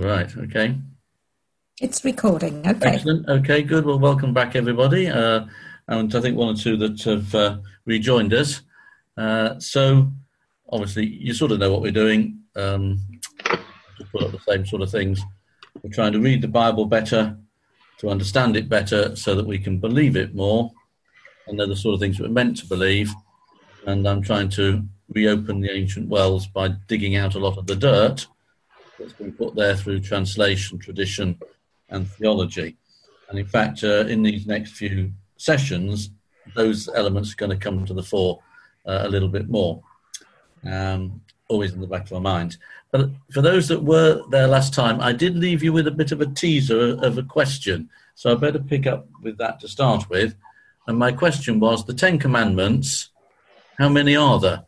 Right, okay. It's recording. Okay. Excellent. Okay, good. Well, welcome back, everybody. And I think one or two that have rejoined us. So, obviously, you sort of know what we're doing. Just put up the same sort of things. We're trying to read the Bible better, to understand it better, so that we can believe it more. And they're the sort of things we're meant to believe. And I'm trying to reopen the ancient wells by digging out a lot of the dirt that's been put there through translation, tradition, and theology. And in fact, in these next few sessions, those elements are going to come to the fore a little bit more, always in the back of our minds. But for those that were there last time, I did leave you with a bit of a teaser of a question. So I better pick up with that to start with. And my question was, the Ten Commandments, how many are there?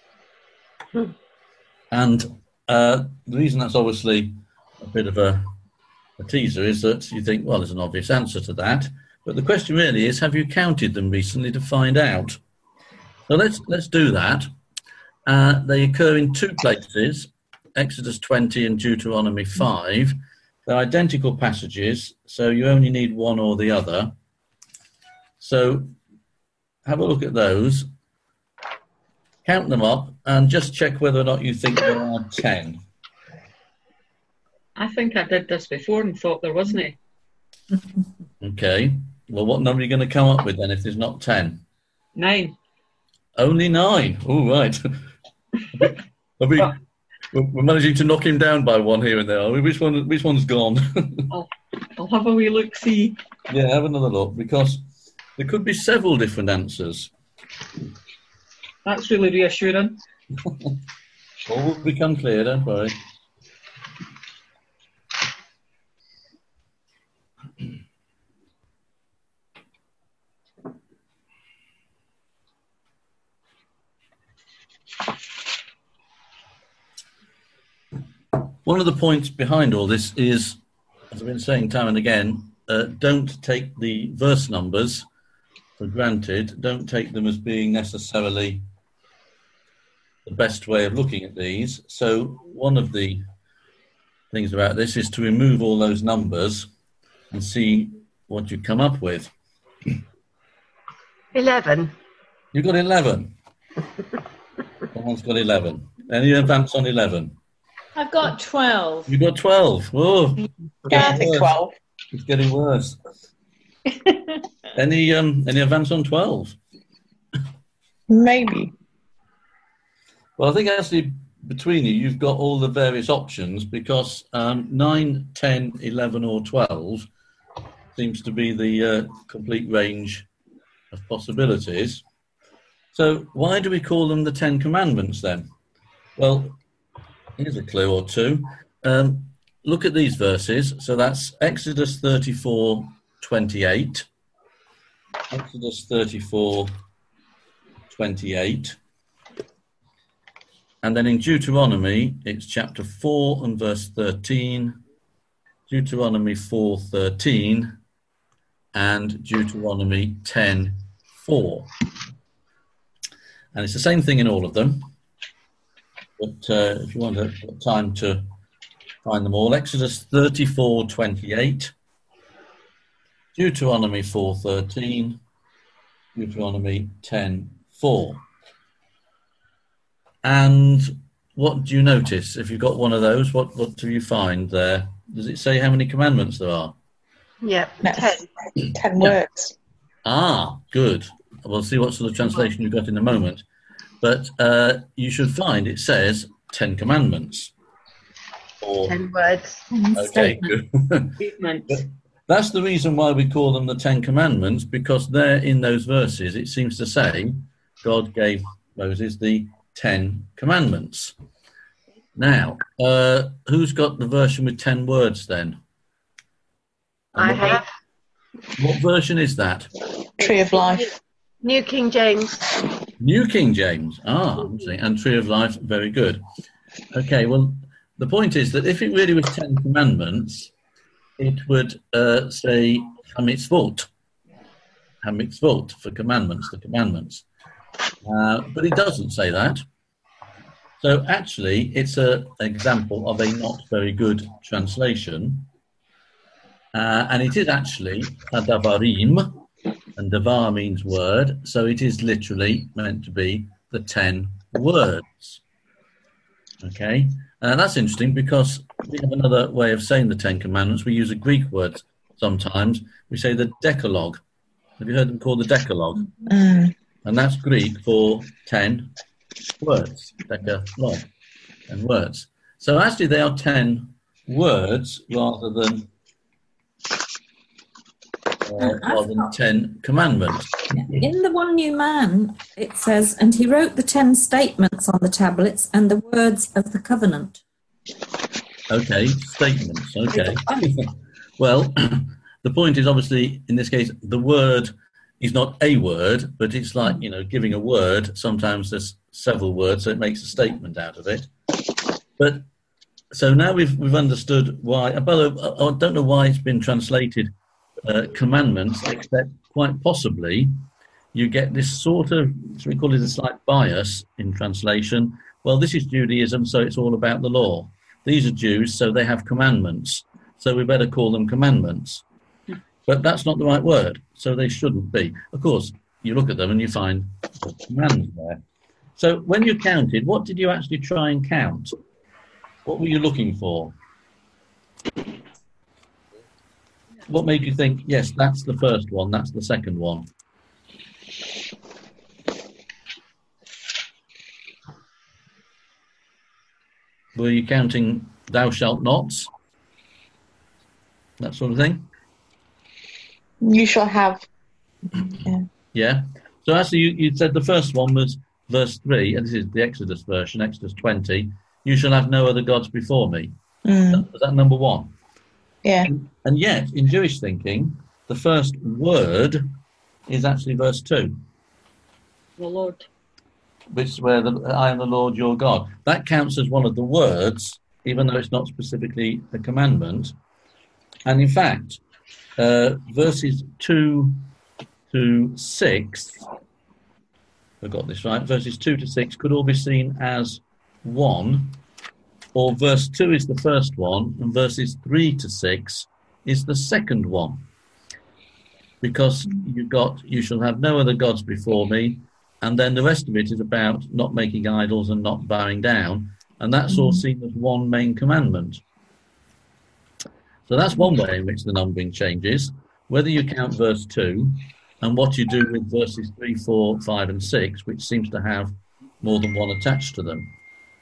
And the reason that's obviously a bit of a teaser is that you think, well, there's an obvious answer to that. But the question really is, have you counted them recently to find out? So let's do that. They occur in two places, Exodus 20 and Deuteronomy 5. They're identical passages, so you only need one or the other. So have a look at those, count them up, and just check whether or not you think there are 10. I think I did this before and thought there wasn't any. Okay. Well, what number are you going to come up with then if there's not 10? 9. Only 9. Oh, right. We're managing to knock him down by one here and there. Which one's gone? I'll have a wee look, see. Yeah, have another look, because there could be several different answers. That's really reassuring. All will become clear, don't worry. One of the points behind all this is, as I've been saying time and again, don't take the verse numbers for granted. Don't take them as being necessarily the best way of looking at these. So one of the things about this is to remove all those numbers and see what you come up with. 11. You've got 11. Someone's got 11. Any advance on 11? I've got 12. You've got 12. Whoa. Yeah, I think 12. It's getting worse. Any advance on 12? Maybe. Well, I think actually between you've got all the various options, because 9, 10, 11 or 12 seems to be the complete range of possibilities. So why do we call them the Ten Commandments then? Well, here's a clue or two. Look at these verses. So that's Exodus 34:28. Exodus 34:28. And then in Deuteronomy, it's chapter 4 and verse 13. Deuteronomy 4:13. And Deuteronomy 10:4. And it's the same thing in all of them. But if you want time to find them all, Exodus 34:28, Deuteronomy 4:13, Deuteronomy 10:4. And what do you notice? If you've got one of those, what do you find there? Does it say how many commandments there are? Yeah, 10. 10 Yeah. words. Ah, good. We'll see what sort of translation you've got in a moment. But you should find it says 10 commandments. Or, 10 words. okay, good. That's the reason why we call them the Ten Commandments, because there in those verses it seems to say God gave Moses the 10 Commandments. Now, who's got the version with 10 words then? I have. What version is that? Tree of Life. New King James. New King James. And Tree of Life, very good. Okay, well, the point is that if it really was 10 Commandments, it would say HaMitzvot. HaMitzvot for commandments, the commandments. But it doesn't say that. So actually, it's an example of a not very good translation. And it is actually Hadavarim, and Davar means word, so it is literally meant to be the 10 words. Okay, that's interesting because we have another way of saying the 10 commandments. We use a Greek word sometimes. We say the Decalogue. Have you heard them called the Decalogue? And that's Greek for 10 words, Decalogue, 10 words. So actually they are 10 words rather than 10 commandments. In the One New Man, it says, and he wrote the 10 statements on the tablets and the words of the covenant. Okay, statements, okay. Well, the point is obviously, in this case, the word is not a word, but it's like, giving a word. Sometimes there's several words, so it makes a statement out of it. But so now we've understood why, but I don't know why it's been translated commandments, except quite possibly you get this sort of, so we call it a slight bias in translation. Well, this is Judaism, so it's all about the law. These are Jews, so they have commandments, so we better call them commandments. But that's not the right word, so they shouldn't be. Of course, you look at them and you find commands there. So when you counted, what did you actually try and count? What were you looking for? What made you think, yes, that's the first one, that's the second one? Were you counting thou shalt nots? That sort of thing? You shall have. Yeah. So actually you said the first one was verse 3, and this is the Exodus version, Exodus 20. You shall have no other gods before me. Was that number 1? Yeah. And yet, in Jewish thinking, the first word is actually verse 2. The Lord. Which is where I am the Lord your God. That counts as one of the words, even though it's not specifically a commandment. And in fact, verses 2 to 6, I got this right, verses 2 to 6 could all be seen as one, or verse 2 is the first one, and verses 3 to 6 is the second one. Because you've got, you shall have no other gods before me, and then the rest of it is about not making idols and not bowing down, and that's all seen as one main commandment. So that's one way in which the numbering changes. Whether you count verse 2 and what you do with verses 3, 4, 5 and 6, which seems to have more than one attached to them.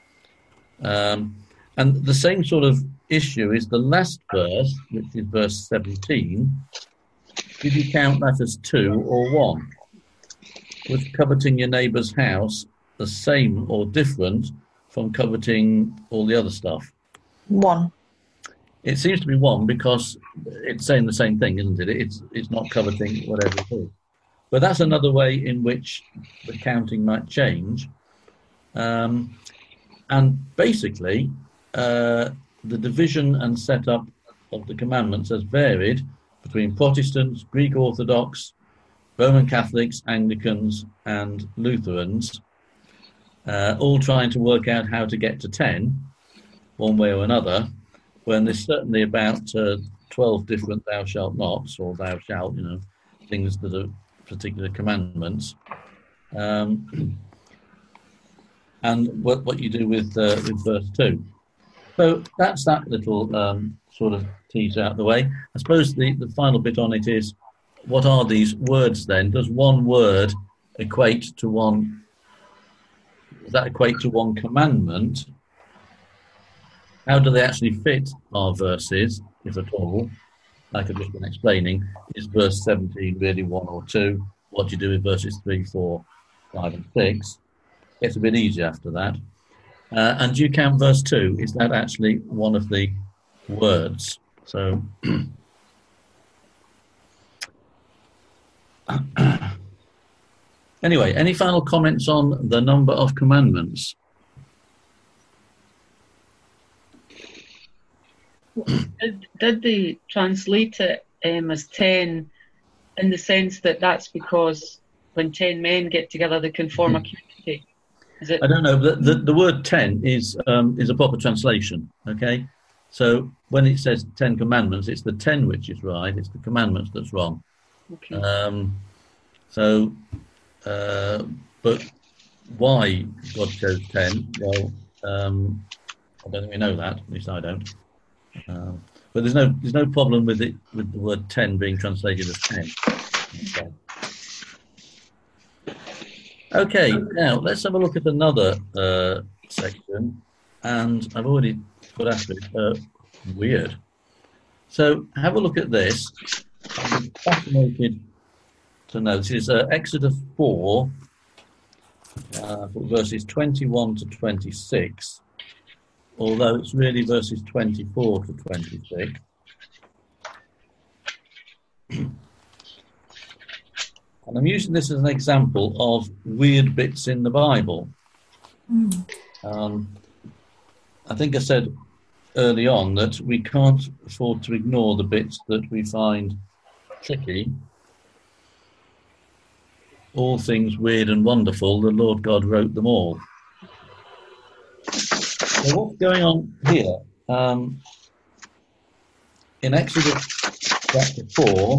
And the same sort of issue is the last verse, which is verse 17. Did you count that as 2 or 1? Was coveting your neighbour's house the same or different from coveting all the other stuff? 1. It seems to be 1 because it's saying the same thing, isn't it? It's not coveting whatever it is. But that's another way in which the counting might change. And basically, the division and setup of the commandments has varied between Protestants, Greek Orthodox, Roman Catholics, Anglicans, and Lutherans, all trying to work out how to get to 10, one way or another, when there's certainly about 12 different thou shalt nots, or thou shalt, things that are particular commandments. And what you do with verse 2. So that's that little sort of tease out the way. I suppose the final bit on it is, what are these words then? Does one word equate to one? Does that equate to one commandment? How do they actually fit our verses, if at all? Like I've just been explaining, is verse 17 really 1 or 2? What do you do with verses 3, 4, 5 and 6? Gets a bit easier after that. And do you count verse 2? Is that actually one of the words? So anyway, any final comments on the number of commandments? Did they translate it as 10 in the sense that that's because when 10 men get together they can form a community? Is it? I don't know. The word 10 is a proper translation. Okay, so when it says 10 commandments, it's the 10 which is right. It's the commandments that's wrong. Okay. But why God chose 10? Well, I don't think we know that. At least I don't. But there's no problem with the word 10 being translated as 10. Okay, now let's have a look at another section, and I've already put after it, weird. So have a look at this. I'm fascinated to know. This is Exodus 4, verses 21 to 26, although it's really verses 24 to 26. And I'm using this as an example of weird bits in the Bible. I think I said early on that we can't afford to ignore the bits that we find tricky. All things weird and wonderful, the Lord God wrote them all. So what's going on here? In Exodus chapter 4,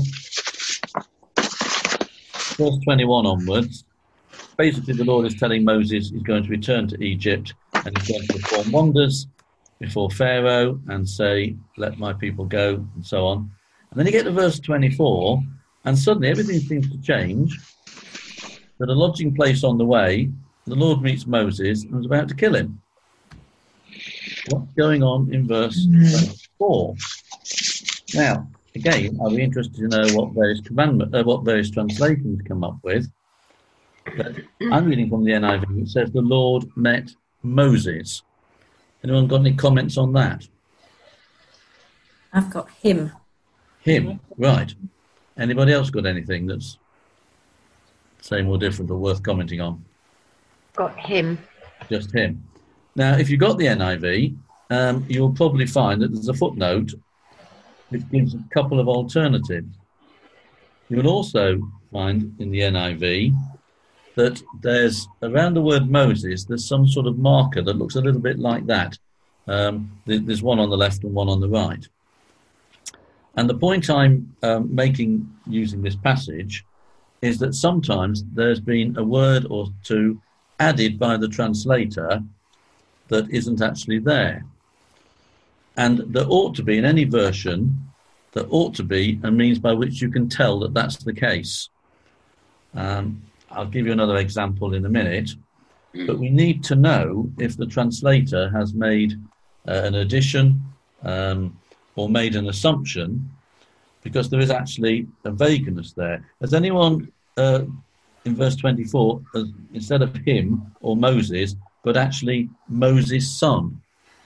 verse 21 onwards, basically the Lord is telling Moses he's going to return to Egypt and he's going to perform wonders before Pharaoh and say, let my people go, and so on. And then you get to verse 24, and suddenly everything seems to change. At a lodging place on the way, the Lord meets Moses and is about to kill him. What's going on in verse 24? Now, again, I'll be interested to know what various translations come up with. But I'm reading from the NIV. It says the Lord met Moses. Anyone got any comments on that? I've got him. Him, right. Anybody else got anything that's same or different or worth commenting on? Got him. Just him. Now, if you've got the NIV, you'll probably find that there's a footnote which gives a couple of alternatives. You will also find in the NIV that there's, around the word Moses, there's some sort of marker that looks a little bit like that. There's one on the left and one on the right. And the point I'm making using this passage is that sometimes there's been a word or two added by the translator that isn't actually there. And there ought to be, in any version, there ought to be a means by which you can tell that that's the case. I'll give you another example in a minute, but we need to know if the translator has made an addition or made an assumption, because there is actually a vagueness there. Has anyone, in verse 24, instead of him or Moses, but actually Moses' son?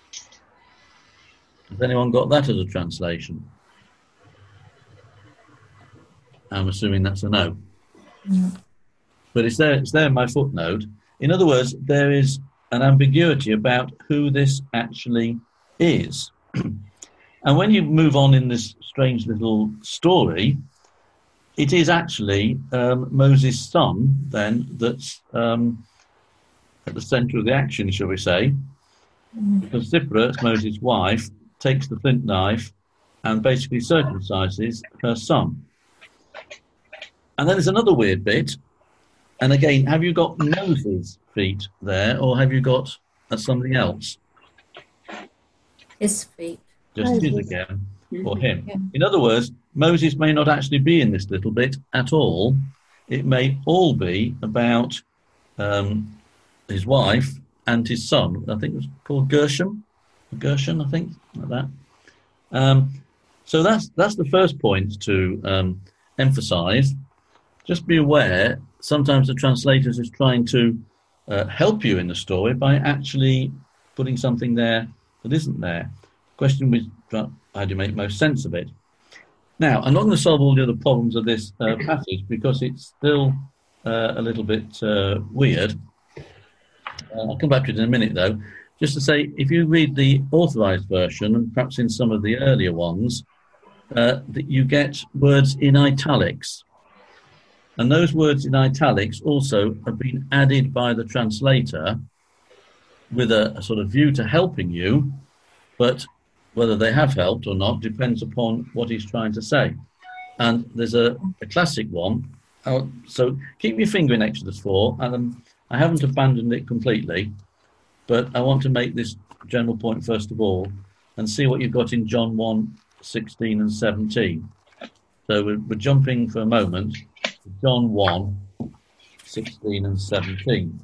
Has anyone got that as a translation? I'm assuming that's a no. Yeah. But it's there in my footnote. In other words, there is an ambiguity about who this actually is. And when you move on in this strange little story, it is actually Moses' son, then, that's at the centre of the action, shall we say. Because Zipporah, Moses' wife, takes the flint knife and basically circumcises her son. And then there's another weird bit. And again, have you got Moses' feet there, or have you got something else? His feet. Just his again, or him. Yeah. In other words, Moses may not actually be in this little bit at all. It may all be about his wife and his son. I think it was called Gershon, I think, like that. So that's the first point to emphasise. Just be aware, sometimes the translators is trying to help you in the story by actually putting something there that isn't there. The question is, how do you make most sense of it? Now, I'm not going to solve all the other problems of this passage because it's still a little bit weird. I'll come back to it in a minute, though. Just to say, if you read the authorised version, and perhaps in some of the earlier ones, that you get words in italics. And those words in italics also have been added by the translator with a sort of view to helping you, but whether they have helped or not depends upon what he's trying to say. And there's a classic one. So keep your finger in Exodus 4, and I haven't abandoned it completely, but I want to make this general point first of all and see what you've got in John 1:16 and 17. So we're jumping for a moment to John 1:16 and 17.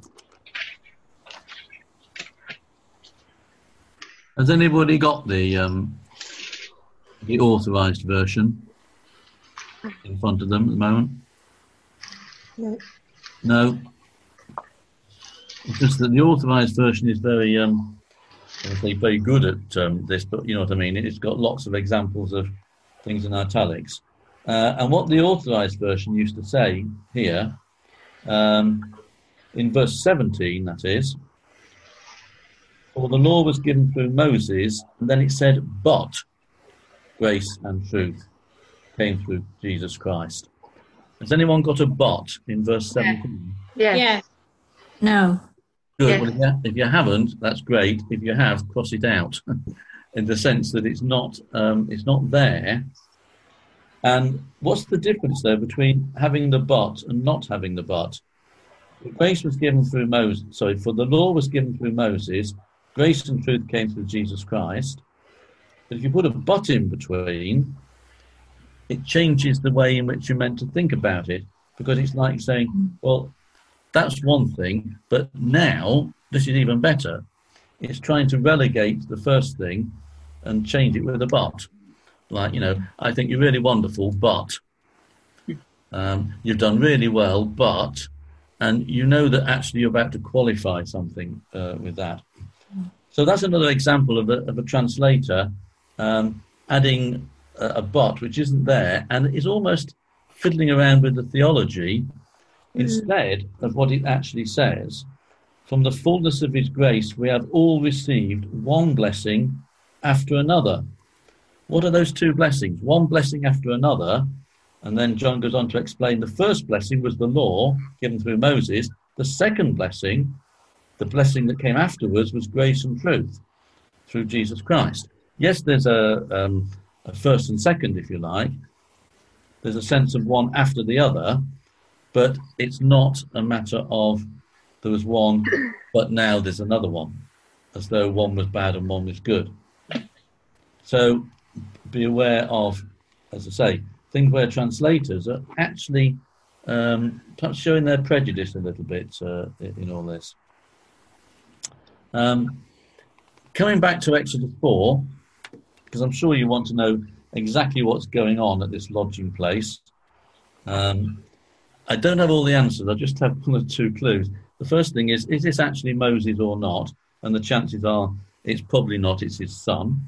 Has anybody got the authorised version in front of them at the moment? No. No. It's just that the authorised version is very, very good at this, but you know what I mean. It's got lots of examples of things in italics, and what the authorised version used to say here, in verse 17, that is, for the law was given through Moses, and then it said, but grace and truth came through Jesus Christ. Has anyone got a but in verse 17? Yes. No. Good. Yes. Well, if you haven't, that's great. If you have, cross it out, in the sense that it's not there. And what's the difference, though, between having the but and not having the but? Grace was given through Moses. Sorry, for the law was given through Moses. Grace and truth came through Jesus Christ. But if you put a but in between, it changes the way in which you're meant to think about it, because it's like saying, well, that's one thing, but now this is even better. It's trying to relegate the first thing and change it with a but. Like, I think you're really wonderful, but you've done really well, but, and you know that actually you're about to qualify something with that. So that's another example of a translator adding a but which isn't there, and is almost fiddling around with the theology instead of what it actually says. From the fullness of his grace, we have all received one blessing after another. What are those two blessings? One blessing after another. And then John goes on to explain the first blessing was the law given through Moses. The second blessing, the blessing that came afterwards, was grace and truth through Jesus Christ. Yes, there's a first and second, if you like. There's a sense of one after the other, but it's not a matter of there was one, but now there's another one, as though one was bad and one was good. So be aware of, as I say, things where translators are actually perhaps showing their prejudice a little bit in all this. Coming back to Exodus 4, because I'm sure you want to know exactly what's going on at this lodging place. I don't have all the answers. I just have one or two clues. The first thing is this actually Moses or not? And the chances are it's probably not. It's his son.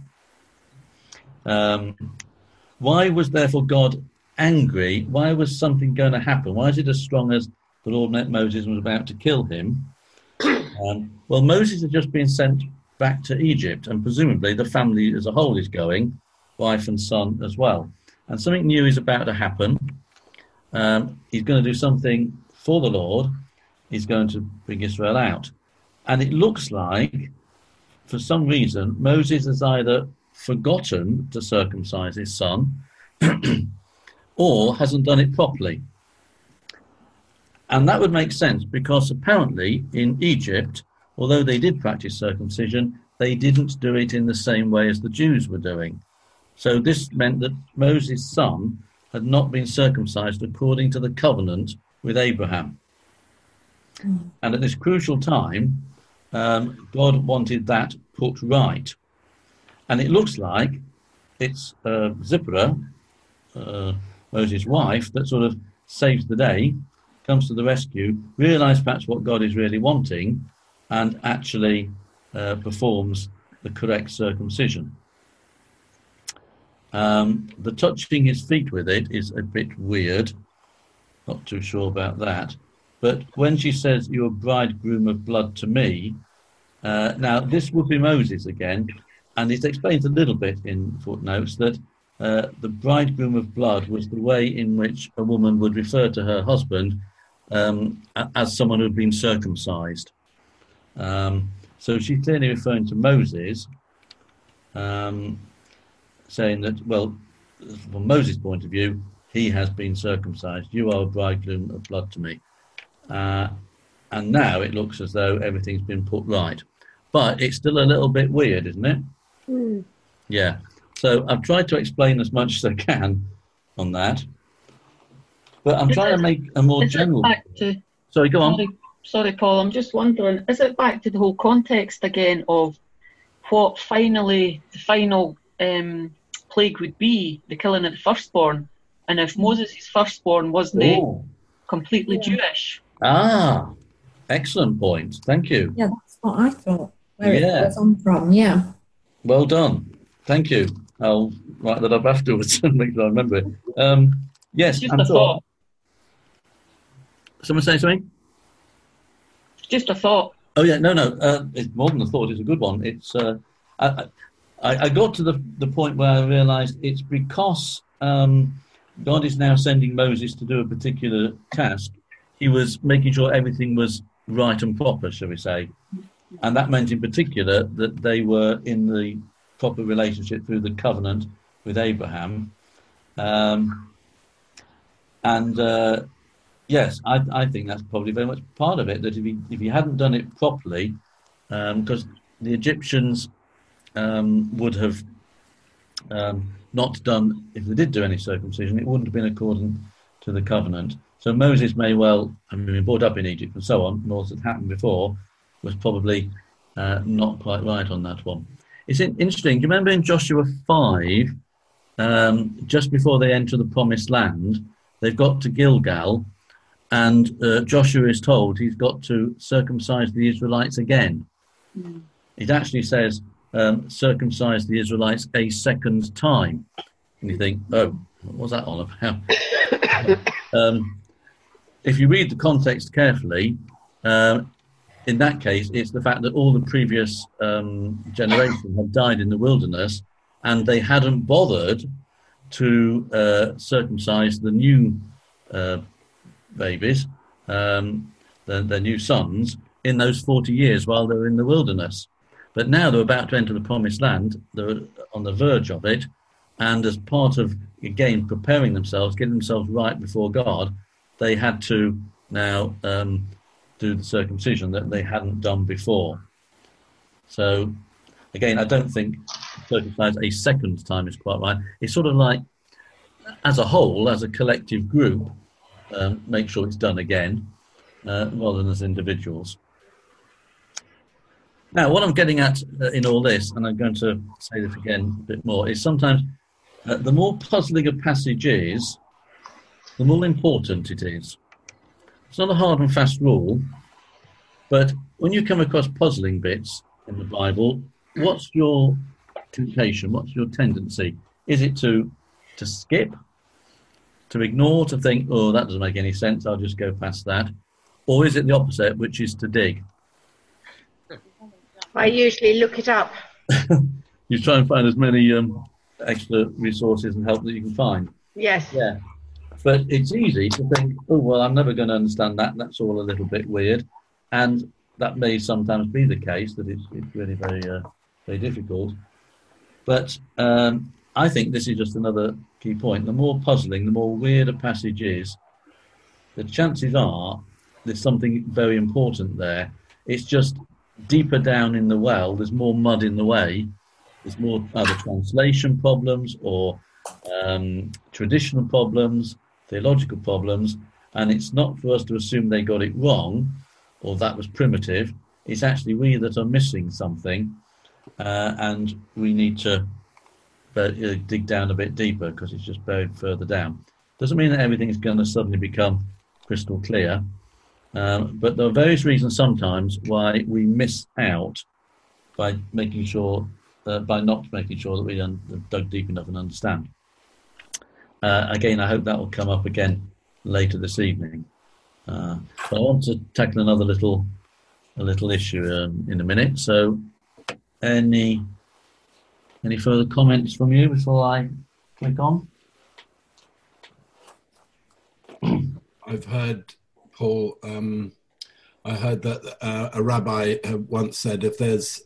Why was therefore God angry? Why was something going to happen? Why is it as strong as the Lord met Moses and was about to kill him? Well, Moses had just been sent back to Egypt, and presumably the family as a whole is going, wife and son as well. And something new is about to happen. He's going to do something for the Lord. He's going to bring Israel out. And it looks like, for some reason, Moses has either forgotten to circumcise his son or hasn't done it properly. And that would make sense, because apparently in Egypt, although they did practice circumcision, they didn't do it in the same way as the Jews were doing. So this meant that Moses' son had not been circumcised according to the covenant with Abraham. And at this crucial time, God wanted that put right. And it looks like it's Zipporah, Moses' wife, that sort of saves the day, comes to the rescue, realises perhaps what God is really wanting, and actually performs the correct circumcision. The touching his feet with it is a bit weird. Not too sure about that. But when she says, "You're a bridegroom of blood to me," now this would be Moses again, and it explains a little bit in footnotes that the bridegroom of blood was the way in which a woman would refer to her husband as someone who had been circumcised. So she's clearly referring to Moses, saying that, well, from Moses' point of view, he has been circumcised. You are a bridegroom of blood to me. And now it looks as though everything's been put right. But it's still a little bit weird, isn't it? Mm. Yeah. So I've tried to explain as much as I can on that. But I'm trying to make a more Is it general... back to, Sorry, go on. sorry, Paul, I'm just wondering, is it back to the whole context again of what finally, the final plague would be, the killing of the firstborn? And if Moses' firstborn wasn't completely Jewish? Ah, excellent point. Thank you. Yeah, that's what I thought. Where Yeah. it goes on from, yeah. Well done. Thank you. I'll write that up afterwards and make sure I remember it. Yes, Just I'm a sure. thought. Someone say something? Just a thought. Oh yeah, no. It's more than a thought. It's a good one. It's I got to the point where I realised it's because God is now sending Moses to do a particular task. He was making sure everything was right and proper, shall we say, and that meant in particular that they were in the proper relationship through the covenant with Abraham, yes, I think that's probably very much part of it, that if he hadn't done it properly, because the Egyptians would have not done, if they did do any circumcision, it wouldn't have been according to the covenant. So Moses may well have been brought up in Egypt and so on, and all that happened before was probably not quite right on that one. It's interesting. Do you remember in Joshua 5, just before they enter the promised land, they've got to Gilgal, and Joshua is told he's got to circumcise the Israelites again. Mm. It actually says circumcise the Israelites a second time. And you think, oh, what was that all about? If you read the context carefully, in that case, it's the fact that all the previous generation had died in the wilderness, and they hadn't bothered to circumcise the new babies, their new sons, in those 40 years while they were in the wilderness. But now they're about to enter the promised land, they're on the verge of it, and as part of, again, preparing themselves, getting themselves right before God, they had to now do the circumcision that they hadn't done before. So, again, I don't think circumcise a second time is quite right. It's sort of like, as a whole, as a collective group, make sure it's done again, rather than as individuals. Now, what I'm getting at in all this, and I'm going to say this again a bit more, is sometimes the more puzzling a passage is, the more important it is. It's not a hard and fast rule, but when you come across puzzling bits in the Bible, what's your temptation? What's your tendency? Is it to skip, to ignore, to think, oh, that doesn't make any sense, I'll just go past that? Or is it the opposite, which is to dig? I usually look it up. You try and find as many extra resources and help that you can find. Yes. Yeah. But it's easy to think, oh, well, I'm never going to understand that. That's all a little bit weird. And that may sometimes be the case, that it's really very, very difficult. But I think this is just another key point. The more puzzling, the more weird a passage is, the chances are there's something very important there. It's just deeper down in the well, there's more mud in the way. There's more either translation problems or traditional problems, theological problems, and it's not for us to assume they got it wrong or that was primitive. It's actually we that are missing something, and we need to dig down a bit deeper because it's just buried further down. Doesn't mean that everything is going to suddenly become crystal clear, but there are various reasons sometimes why we miss out by not making sure that we dug deep enough and understand. Again, I hope that will come up again later this evening. But I want to tackle another little issue in a minute. So, any further comments from you before I click on? I've heard, Paul, I heard that a rabbi once said if there's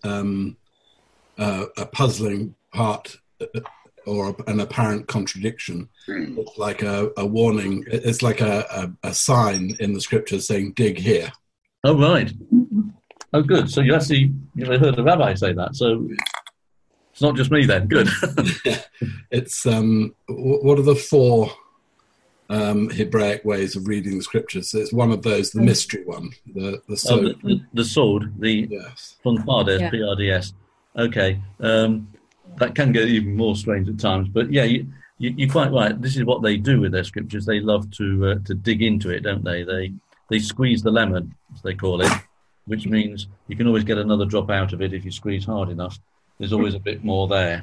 a puzzling part or an apparent contradiction, it's like a warning, it's like a sign in the scriptures saying, dig here. Oh, right. Oh, good. So you've heard a rabbi say that, so it's not just me then. Good. It's, what are the 4 Hebraic ways of reading the scriptures? It's one of those, the mystery one, the sword. The sword, the Yes. Punpardes, PRDS. Okay. That can get even more strange at times, but yeah, you're quite right. This is what they do with their scriptures. They love to dig into it, don't they? They squeeze the lemon, as they call it, which means you can always get another drop out of it if you squeeze hard enough. There's always a bit more there.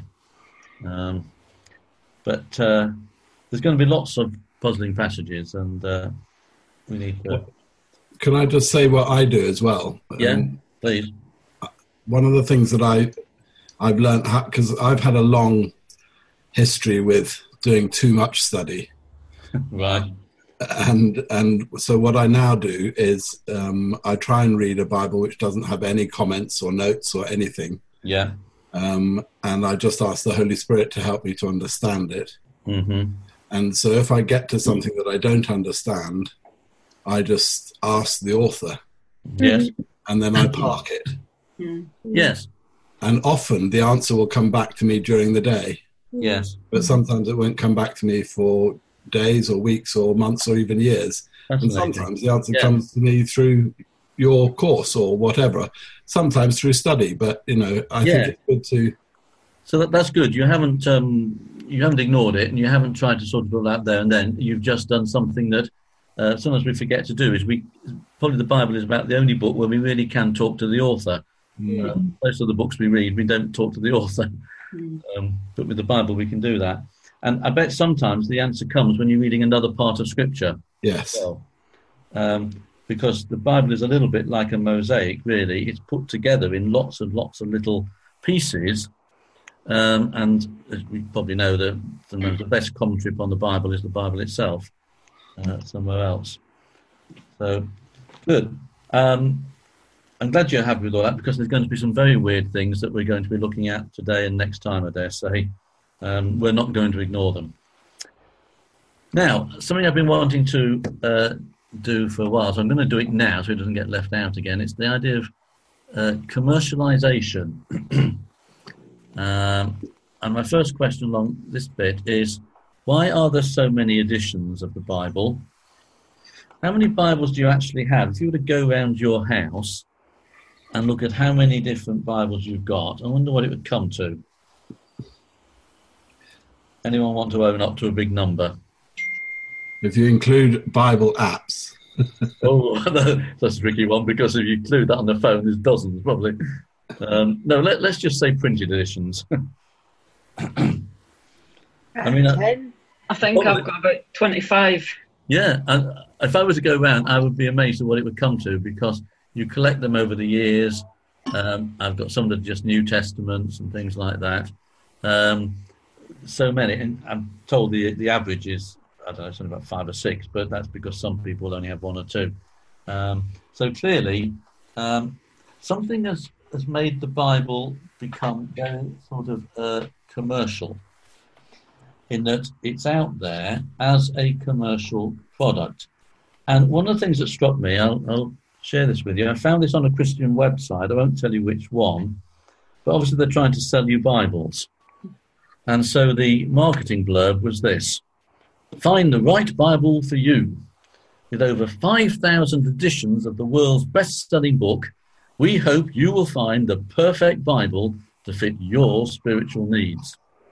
But there's going to be lots of puzzling passages, and we need to... Can I just say what I do as well? Yeah, please. One of the things that I've learned, because I've had a long history with doing too much study. Right. And so what I now do is I try and read a Bible which doesn't have any comments or notes or anything. Yeah. And I just ask the Holy Spirit to help me to understand it. Mm-hmm. And so if I get to something that I don't understand, I just ask the author. Yes. And then I park it. Yes. And often the answer will come back to me during the day. Yes. But sometimes it won't come back to me for days or weeks or months or even years. And sometimes the answer comes to me through your course or whatever, sometimes through study. But, I think it's good to... So that's good. You haven't ignored it, and you haven't tried to sort of pull out there and then. You've just done something that sometimes we forget to do. Probably the Bible is about the only book where we really can talk to the author. Most of the books we read, we don't talk to the author. But with the Bible, we can do that. And I bet sometimes the answer comes when you're reading another part of Scripture. Yes. Well, because the Bible is a little bit like a mosaic, really. It's put together in lots of little pieces. And as we probably know, the best commentary upon the Bible is the Bible itself, somewhere else. So, good. I'm glad you're happy with all that, because there's going to be some very weird things that we're going to be looking at today and next time, I dare say. We're not going to ignore them. Now, something I've been wanting to do for a while, so I'm going to do it now so it doesn't get left out again. It's the idea of commercialization. And my first question along this bit is, why are there so many editions of the Bible? How many Bibles do you actually have? If you were to go around your house and look at how many different Bibles you've got, I wonder what it would come to. Anyone want to own up to a big number? If you include Bible apps. Oh, that's a tricky one, because if you include that on the phone, there's dozens, probably. No, let's just say printed editions. I mean, 10. I think I've got about 25. Yeah, and if I was to go around, I would be amazed at what it would come to, because you collect them over the years. I've got some that are just New Testaments and things like that. So many, and I'm told the average is, I don't know, it's only about 5 or 6, but that's because some people only have 1 or 2. So clearly, something has made the Bible become very sort of commercial, in that it's out there as a commercial product. And one of the things that struck me, I'll share this with you. I found this on a Christian website. I won't tell you which one, but obviously they're trying to sell you Bibles. And so the marketing blurb was this: find the right Bible for you. With over 5,000 editions of the world's best-selling book, we hope you will find the perfect Bible to fit your spiritual needs.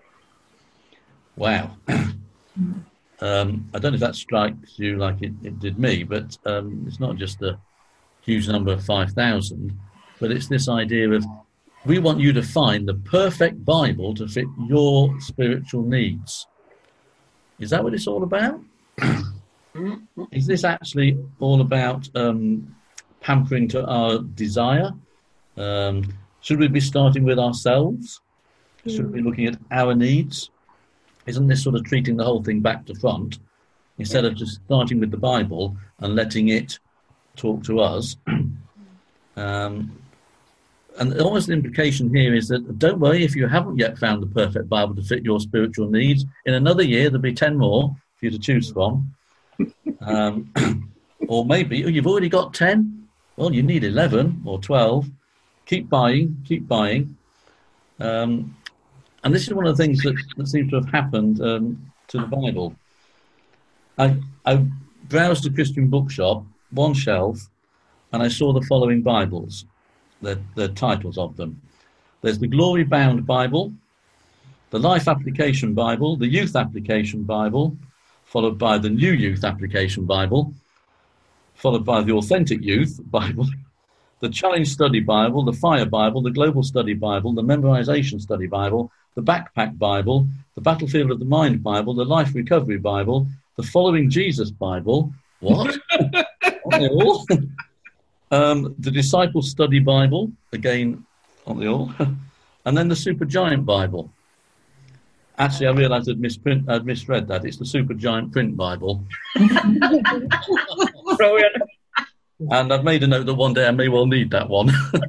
Wow. I don't know if that strikes you like it did me, but it's not just a huge number of 5,000, but it's this idea of, we want you to find the perfect Bible to fit your spiritual needs. Is that what it's all about? Is this actually all about pampering to our desire? Should we be starting with ourselves? Should we be looking at our needs? Isn't this sort of treating the whole thing back to front instead of just starting with the Bible and letting it talk to us? And almost the implication here is that don't worry if you haven't yet found the perfect Bible to fit your spiritual needs. In another year, there'll be 10 more for you to choose from. Or maybe you've already got 10. Well, you need 11 or 12. Keep buying, keep buying. And this is one of the things that seems to have happened to the Bible. I browsed the Christian bookshop, one shelf, and I saw the following Bibles. The titles of them. There's the Glory Bound Bible, the Life Application Bible, the Youth Application Bible, followed by the New Youth Application Bible, followed by the Authentic Youth Bible, the Challenge Study Bible, the Fire Bible, the Global Study Bible, the Memorization Study Bible, the Backpack Bible, the Battlefield of the Mind Bible, the Life Recovery Bible, the Following Jesus Bible. What? Aren't they all? The Disciple Study Bible, again, aren't they all? And then the Supergiant Bible. Actually, I realised I'd misread that. It's the Supergiant Print Bible. Brilliant. And I've made a note that one day I may well need that one.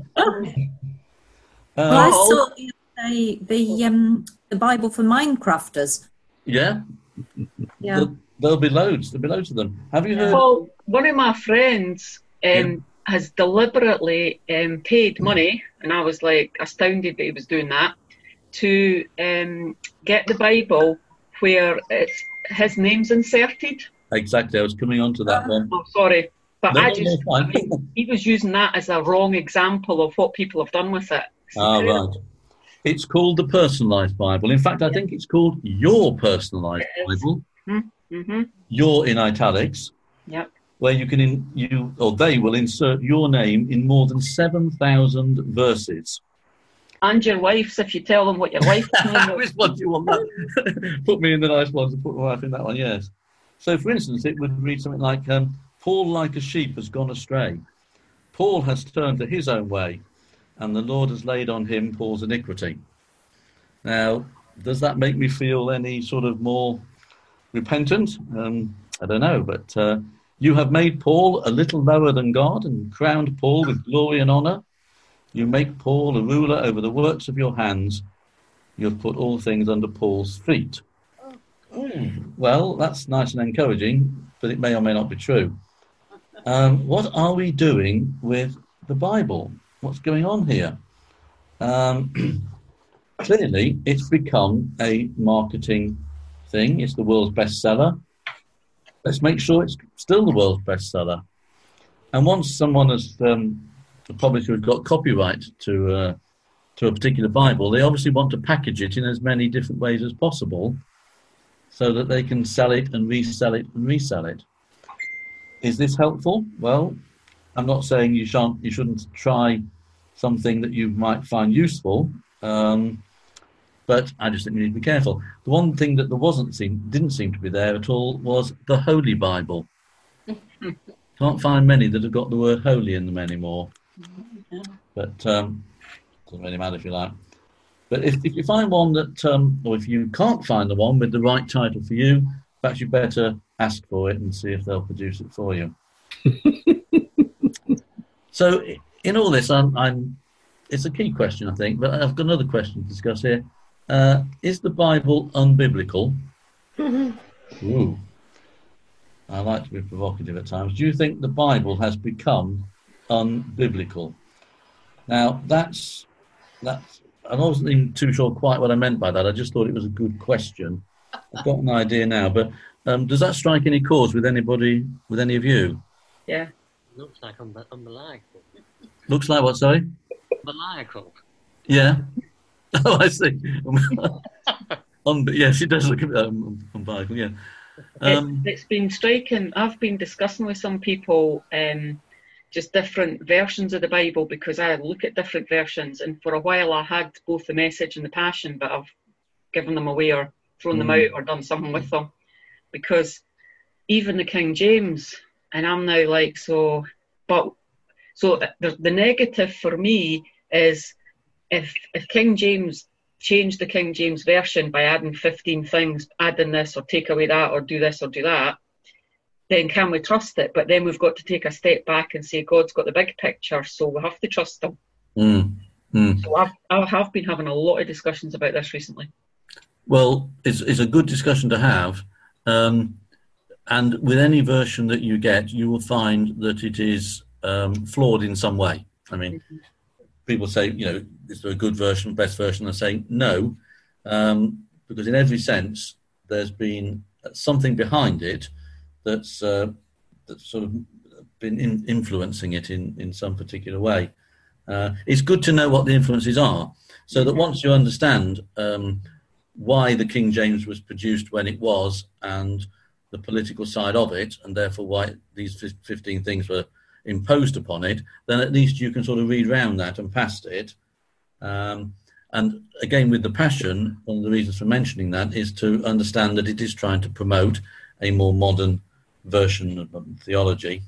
Well, I saw the other day the Bible for Minecrafters. Yeah? Yeah. There'll be loads. There'll be loads of them. Have you heard? Well, one of my friends has deliberately paid money, and I was like astounded that he was doing that, to get the Bible where it's his name's inserted. Exactly. I was coming on to that one. Oh, sorry. But No, I no, just, no, fine. he was using that as a wrong example of what people have done with it. Right. It's called the Personalised Bible. In fact, I think it's called Your Personalised Bible. Mm-hmm. Your in italics. Yep. Where you can they will insert your name in more than 7,000 verses. And your wife's, if you tell them what your wife's name is. Which one do you want that? Put me in the nice ones and put my wife in that one, yes. So, for instance, it would read something like, Paul, like a sheep, has gone astray. Paul has turned to his own way, and the Lord has laid on him Paul's iniquity. Now, does that make me feel any sort of more repentant? I don't know, but you have made Paul a little lower than God and crowned Paul with glory and honour. You make Paul a ruler over the works of your hands. You have put all things under Paul's feet. Well, that's nice and encouraging, but it may or may not be true. What are we doing with the Bible? What's going on here? Clearly, it's become a marketing thing. It's the world's bestseller. Let's make sure it's still the world's bestseller. And once someone has, the publisher has got copyright to a particular Bible, they obviously want to package it in as many different ways as possible so that they can sell it and resell it and resell it. Is this helpful? Well, I'm not saying you shouldn't try something that you might find useful, but I just think we need to be careful. The one thing that didn't seem to be there at all was the Holy Bible. Can't find many that have got the word holy in them anymore. But doesn't really matter if you like. But if you find one that, or if you can't find the one with the right title for you, perhaps you better ask for it and see if they'll produce it for you. So in all this, it's a key question, I think, but I've got another question to discuss here. Is the Bible unbiblical? Ooh. I like to be provocative at times. Do you think the Bible has become unbiblical? Now, that's I wasn't even too sure quite what I meant by that. I just thought it was a good question. I've got an idea now, but does that strike any chords with anybody, with any of you? Yeah. Looks like unmaniacal. Looks like what, sorry? Maniacal. Yeah. Oh, I see. Yes, it does look a bit unbiblical, yeah. It's been striking. I've been discussing with some people just different versions of the Bible because I look at different versions, and for a while I had both the Message and the Passion, but I've given them away or thrown them out or done something with them, because even the King James, and I'm now like, so the negative for me is if King James change the King James Version by adding 15 things, adding this or take away that or do this or do that, then can we trust it? But then we've got to take a step back and say God's got the big picture, so we have to trust him. So I have been having a lot of discussions about this recently. Well, it's a good discussion to have. And with any version that you get, you will find that it is flawed in some way. I mean, people say, is there a good version, best version? They're saying no, because in every sense, there's been something behind it that's sort of been influencing it in some particular way. It's good to know what the influences are, so that once you understand why the King James was produced when it was, and the political side of it, and therefore why these 15 things were imposed upon it, then at least you can sort of read round that and past it. And again, with the Passion, one of the reasons for mentioning that is to understand that it is trying to promote a more modern version of theology.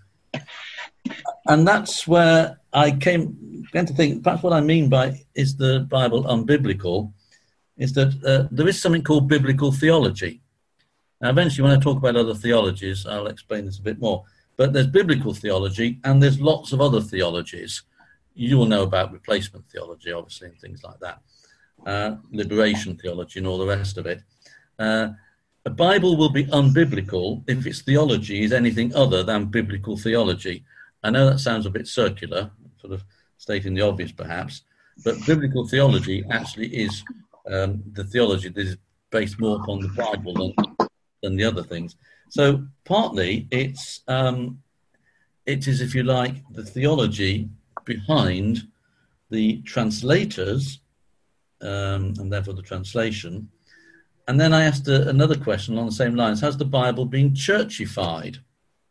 And that's where I began to think, perhaps what I mean by is the Bible unbiblical, is that there is something called biblical theology. Now, eventually, when I talk about other theologies, I'll explain this a bit more. But there's biblical theology, and there's lots of other theologies. You will know about replacement theology, obviously, and things like that. Liberation theology and all the rest of it. A Bible will be unbiblical if its theology is anything other than biblical theology. I know that sounds a bit circular, sort of stating the obvious perhaps, but biblical theology actually is the theology that is based more upon the Bible than the other things. So partly it is, if you like, the theology behind the translators and therefore the translation. And then I asked another question along the same lines. Has the Bible been churchified?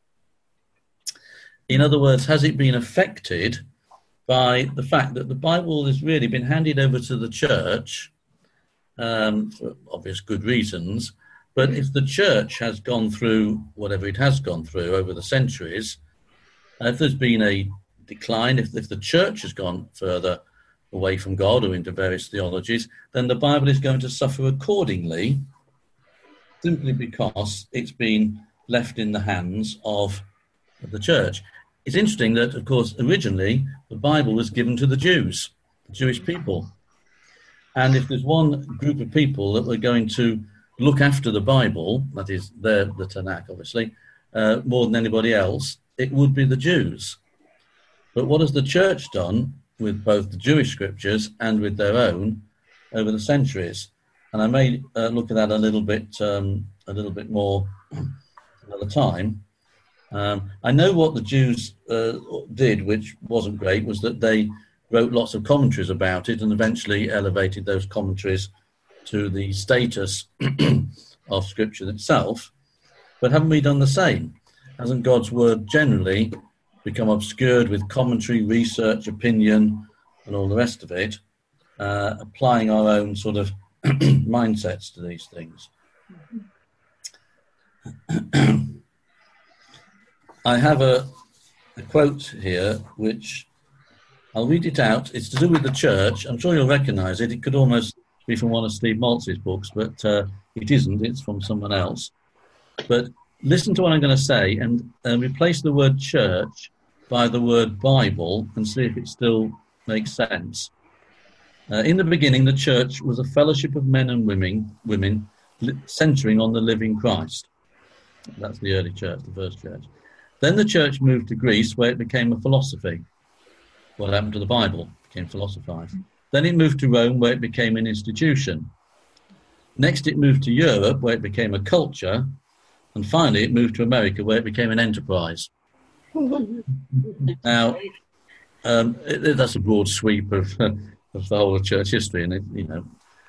In other words, has it been affected by the fact that the Bible has really been handed over to the church for obvious good reasons? But if the church has gone through whatever it has gone through over the centuries, if there's been a decline, if the church has gone further away from God or into various theologies, then the Bible is going to suffer accordingly, simply because it's been left in the hands of the church. It's interesting that, of course, originally the Bible was given to the Jews, the Jewish people. And if there's one group of people that were going to look after the Bible, that is the Tanakh, obviously, more than anybody else, it would be the Jews. But what has the church done with both the Jewish scriptures and with their own over the centuries? And I may look at that a little bit more another time. I know what the Jews did, which wasn't great, was that they wrote lots of commentaries about it and eventually elevated those commentaries to the status of Scripture itself. But haven't we done the same? Hasn't God's word generally become obscured with commentary, research, opinion, and all the rest of it, applying our own sort of mindsets to these things? I have a quote here, which I'll read it out. It's to do with the church. I'm sure you'll recognise it. It could almost be from one of Steve Maltz's books, but it isn't. It's from someone else. But listen to what I'm going to say and replace the word church by the word Bible and see if it still makes sense. In the beginning, the church was a fellowship of men and women centering on the living Christ. That's the early church, the first church. Then the church moved to Greece, where it became a philosophy. What happened to the Bible? It became philosophized. Then it moved to Rome, where it became an institution. Next, it moved to Europe, where it became a culture. And finally, it moved to America, where it became an enterprise. Now, that's a broad sweep of the whole of church history, and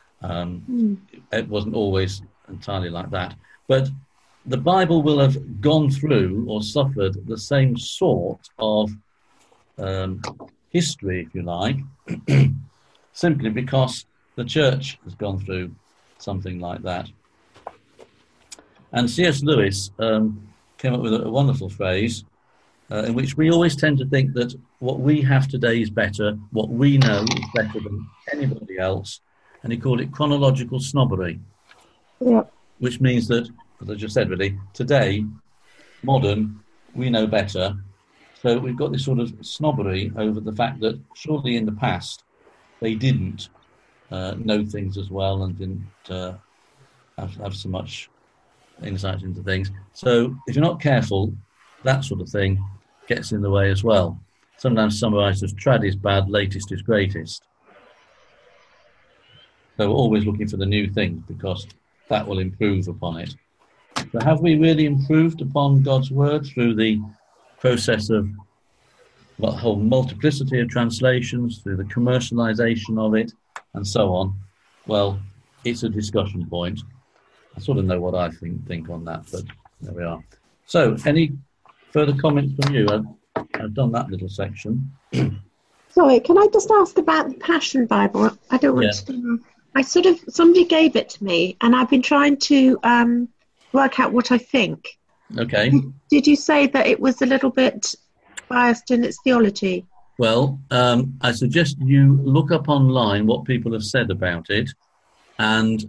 it wasn't always entirely like that. But the Bible will have gone through or suffered the same sort of history, if you like, simply because the church has gone through something like that. And C.S. Lewis came up with a wonderful phrase in which we always tend to think that what we have today is better, what we know is better than anybody else, and he called it chronological snobbery, Yeah. which means that, as I just said, really, today, modern, we know better. So we've got this sort of snobbery over the fact that surely in the past they didn't know things as well and didn't have so much insight into things. So if you're not careful, that sort of thing gets in the way as well. Sometimes summarised as trad is bad, latest is greatest. So we're always looking for the new things because that will improve upon it. So have we really improved upon God's word through the process of the whole multiplicity of translations, through the commercialisation of it, and so on? Well, it's a discussion point. I sort of know what I think on that, but there we are. So, any further comments from you? I've done that little section. Sorry, can I just ask about the Passion Bible? I don't want to. Somebody gave it to me, and I've been trying to work out what I think. Okay. Did you say that it was a little bit biased in its theology? Well, I suggest you look up online what people have said about it, and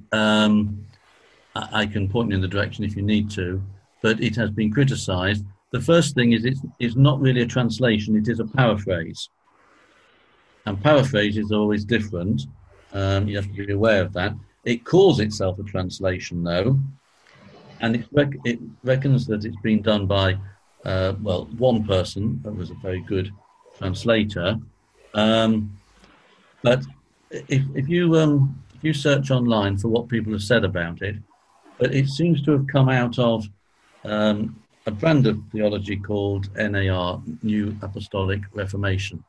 I can point you in the direction if you need to, but it has been criticised. The first thing is it's not really a translation, it is a paraphrase. And paraphrases are always different. You have to be aware of that. It calls itself a translation, though, and it reckons that it's been done by, one person that was a very good translator. But if you search online for what people have said about it, but it seems to have come out of a brand of theology called NAR, New Apostolic Reformation.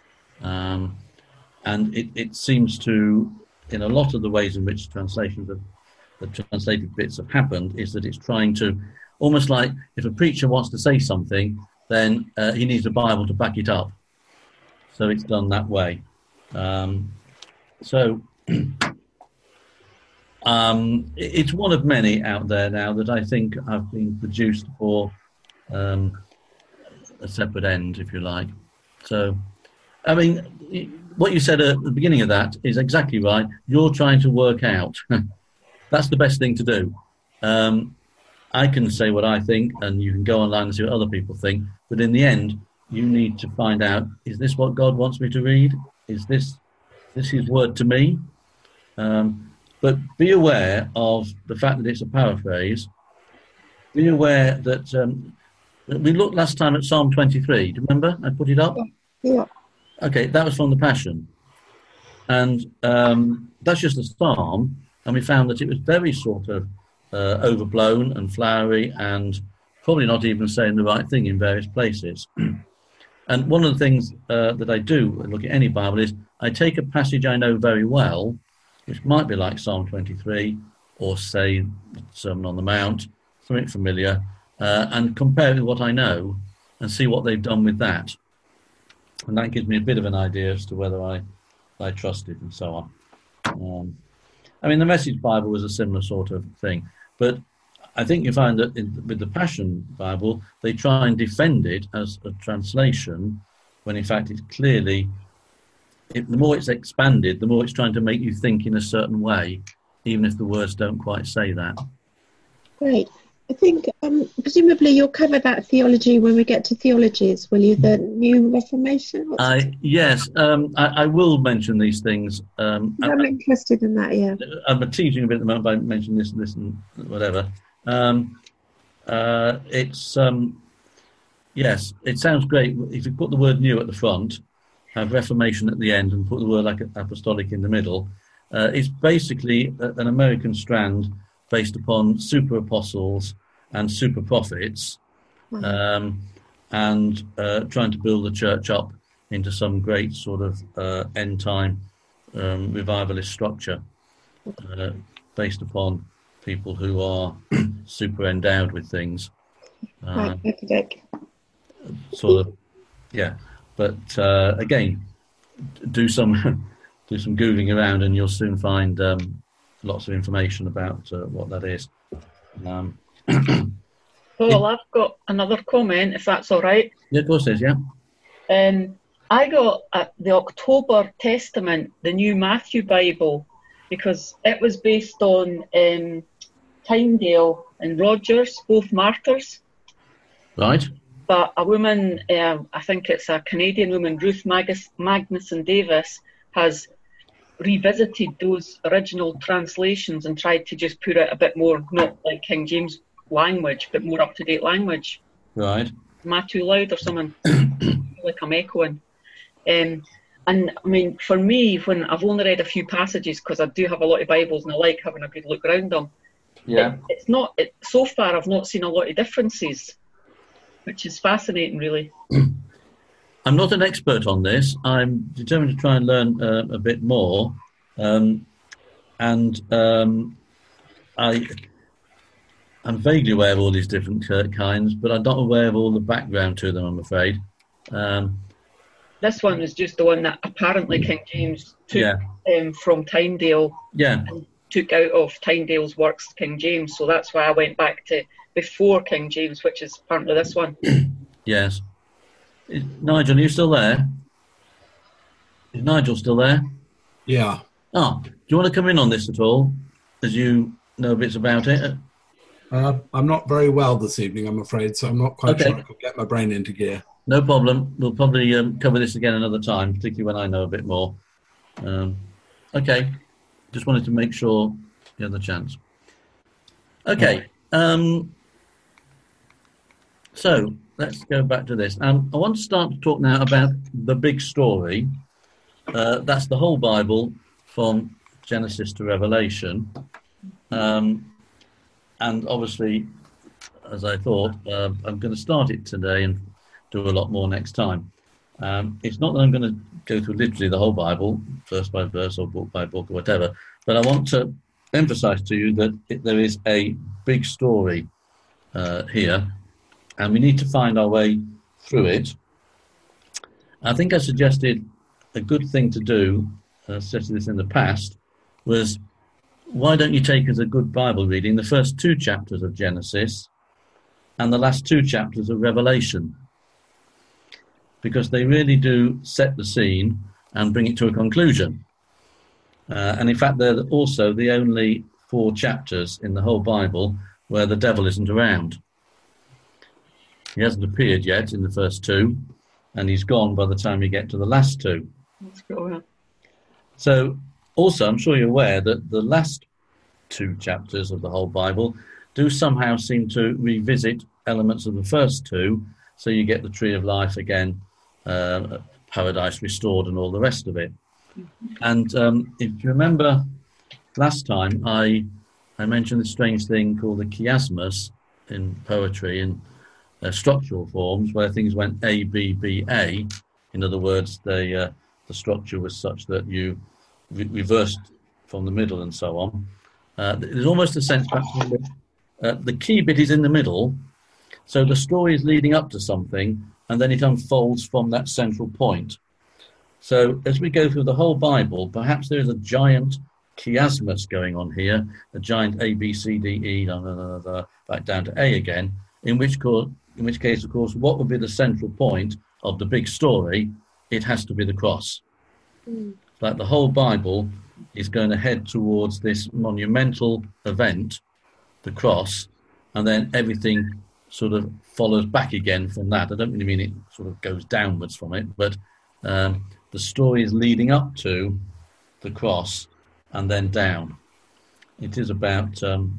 And it seems to, in a lot of the ways in which translations of the translated bits have happened, is that it's trying to, almost like if a preacher wants to say something, then he needs a Bible to back it up. So it's done that way. It's one of many out there now that I think have been produced for a separate end, if you like. So, I mean, what you said at the beginning of that is exactly right. You're trying to work out. That's the best thing to do. I can say what I think, and you can go online and see what other people think. But in the end, you need to find out, is this what God wants me to read? Is this his word to me? But be aware of the fact that it's a paraphrase. Be aware that we looked last time at Psalm 23. Do you remember? I put it up? Yeah. Okay, that was from the Passion. And that's just a psalm. And we found that it was very sort of overblown and flowery and probably not even saying the right thing in various places. And one of the things that I do look at any Bible is I take a passage I know very well, which might be like Psalm 23 or, say, the Sermon on the Mount, something familiar, and compare it with what I know and see what they've done with that. And that gives me a bit of an idea as to whether I trust it and so on. I mean, the Message Bible was a similar sort of thing. But I think you find that with the Passion Bible, they try and defend it as a translation, when in fact it's clearly, the more it's expanded, the more it's trying to make you think in a certain way, even if the words don't quite say that. Great. I think presumably you'll cover that theology when we get to theologies, will you? The New Reformation? Yes, I will mention these things. I'm interested in that, yeah. I'm teasing a bit at the moment by mentioning this and whatever. Yes, it sounds great. If you put the word new at the front, have Reformation at the end, and put the word like apostolic in the middle, it's basically an American strand based upon super apostles and super prophets, and trying to build the church up into some great sort of end time revivalist structure based upon people who are super endowed with things. Sort of, yeah. But again, do some googling around, and you'll soon find lots of information about what that is. Paul, I've got another comment, if that's all right. Yeah, of course it is, yeah. I got the October Testament, the New Matthew Bible, because it was based on Tyndale and Rogers, both martyrs. Right. But a woman, I think it's a Canadian woman, Ruth Magnuson Davis, has revisited those original translations and tried to just put it a bit more, not like King James language, but more up-to-date language. Right. Am I too loud or something? Like I'm echoing. And I mean, for me, when I've only read a few passages, because I do have a lot of Bibles and I like having a good look around them, Yeah. So far I've not seen a lot of differences, which is fascinating, really. I'm not an expert on this. I'm determined to try and learn a bit more. I'm vaguely aware of all these different kinds, but I'm not aware of all the background to them, I'm afraid. This one is just the one that apparently King James took from Tyndale and took out of Tyndale's works, King James. So that's why I went back to before King James, which is apparently this one. Yes. Nigel, are you still there? Is Nigel still there? Yeah. Oh, do you want to come in on this at all, as you know bits about it? I'm not very well this evening, I'm afraid, so I'm not quite sure I could get my brain into gear. No problem. We'll probably cover this again another time, particularly when I know a bit more. Okay. Just wanted to make sure you had the chance. Okay. So let's go back to this. I want to start to talk now about the big story. That's the whole Bible from Genesis to Revelation. And obviously, as I thought, I'm going to start it today and do a lot more next time. It's not that I'm going to go through literally the whole Bible, verse by verse or book by book or whatever, but I want to emphasize to you that there is a big story here, and we need to find our way through it. I think I suggested a good thing to do, suggested this in the past, was why don't you take as a good Bible reading the first 2 chapters of Genesis and the last 2 chapters of Revelation? Because they really do set the scene and bring it to a conclusion. And in fact, they're also the only 4 chapters in the whole Bible where the devil isn't around. He hasn't appeared yet in the first 2, and he's gone by the time you get to the last 2. Let's go. So, also, I'm sure you're aware that the last 2 chapters of the whole Bible do somehow seem to revisit elements of the first 2, so you get the tree of life again, paradise restored and all the rest of it. And if you remember last time, I mentioned this strange thing called the chiasmus in poetry in structural forms, where things went A, B, B, A. In other words, the structure was such that you reversed from the middle and so on. There's almost a sense that the key bit is in the middle, so the story is leading up to something, and then it unfolds from that central point. So as we go through the whole Bible, perhaps there is a giant chiasmus going on here, a giant A, B, C, D, E, back down to A again, in which case, of course, what would be the central point of the big story? It has to be the cross. Like the whole Bible is going to head towards this monumental event, the cross, and then everything sort of follows back again from that. I don't really mean it sort of goes downwards from it, but the story is leading up to the cross and then down. It is about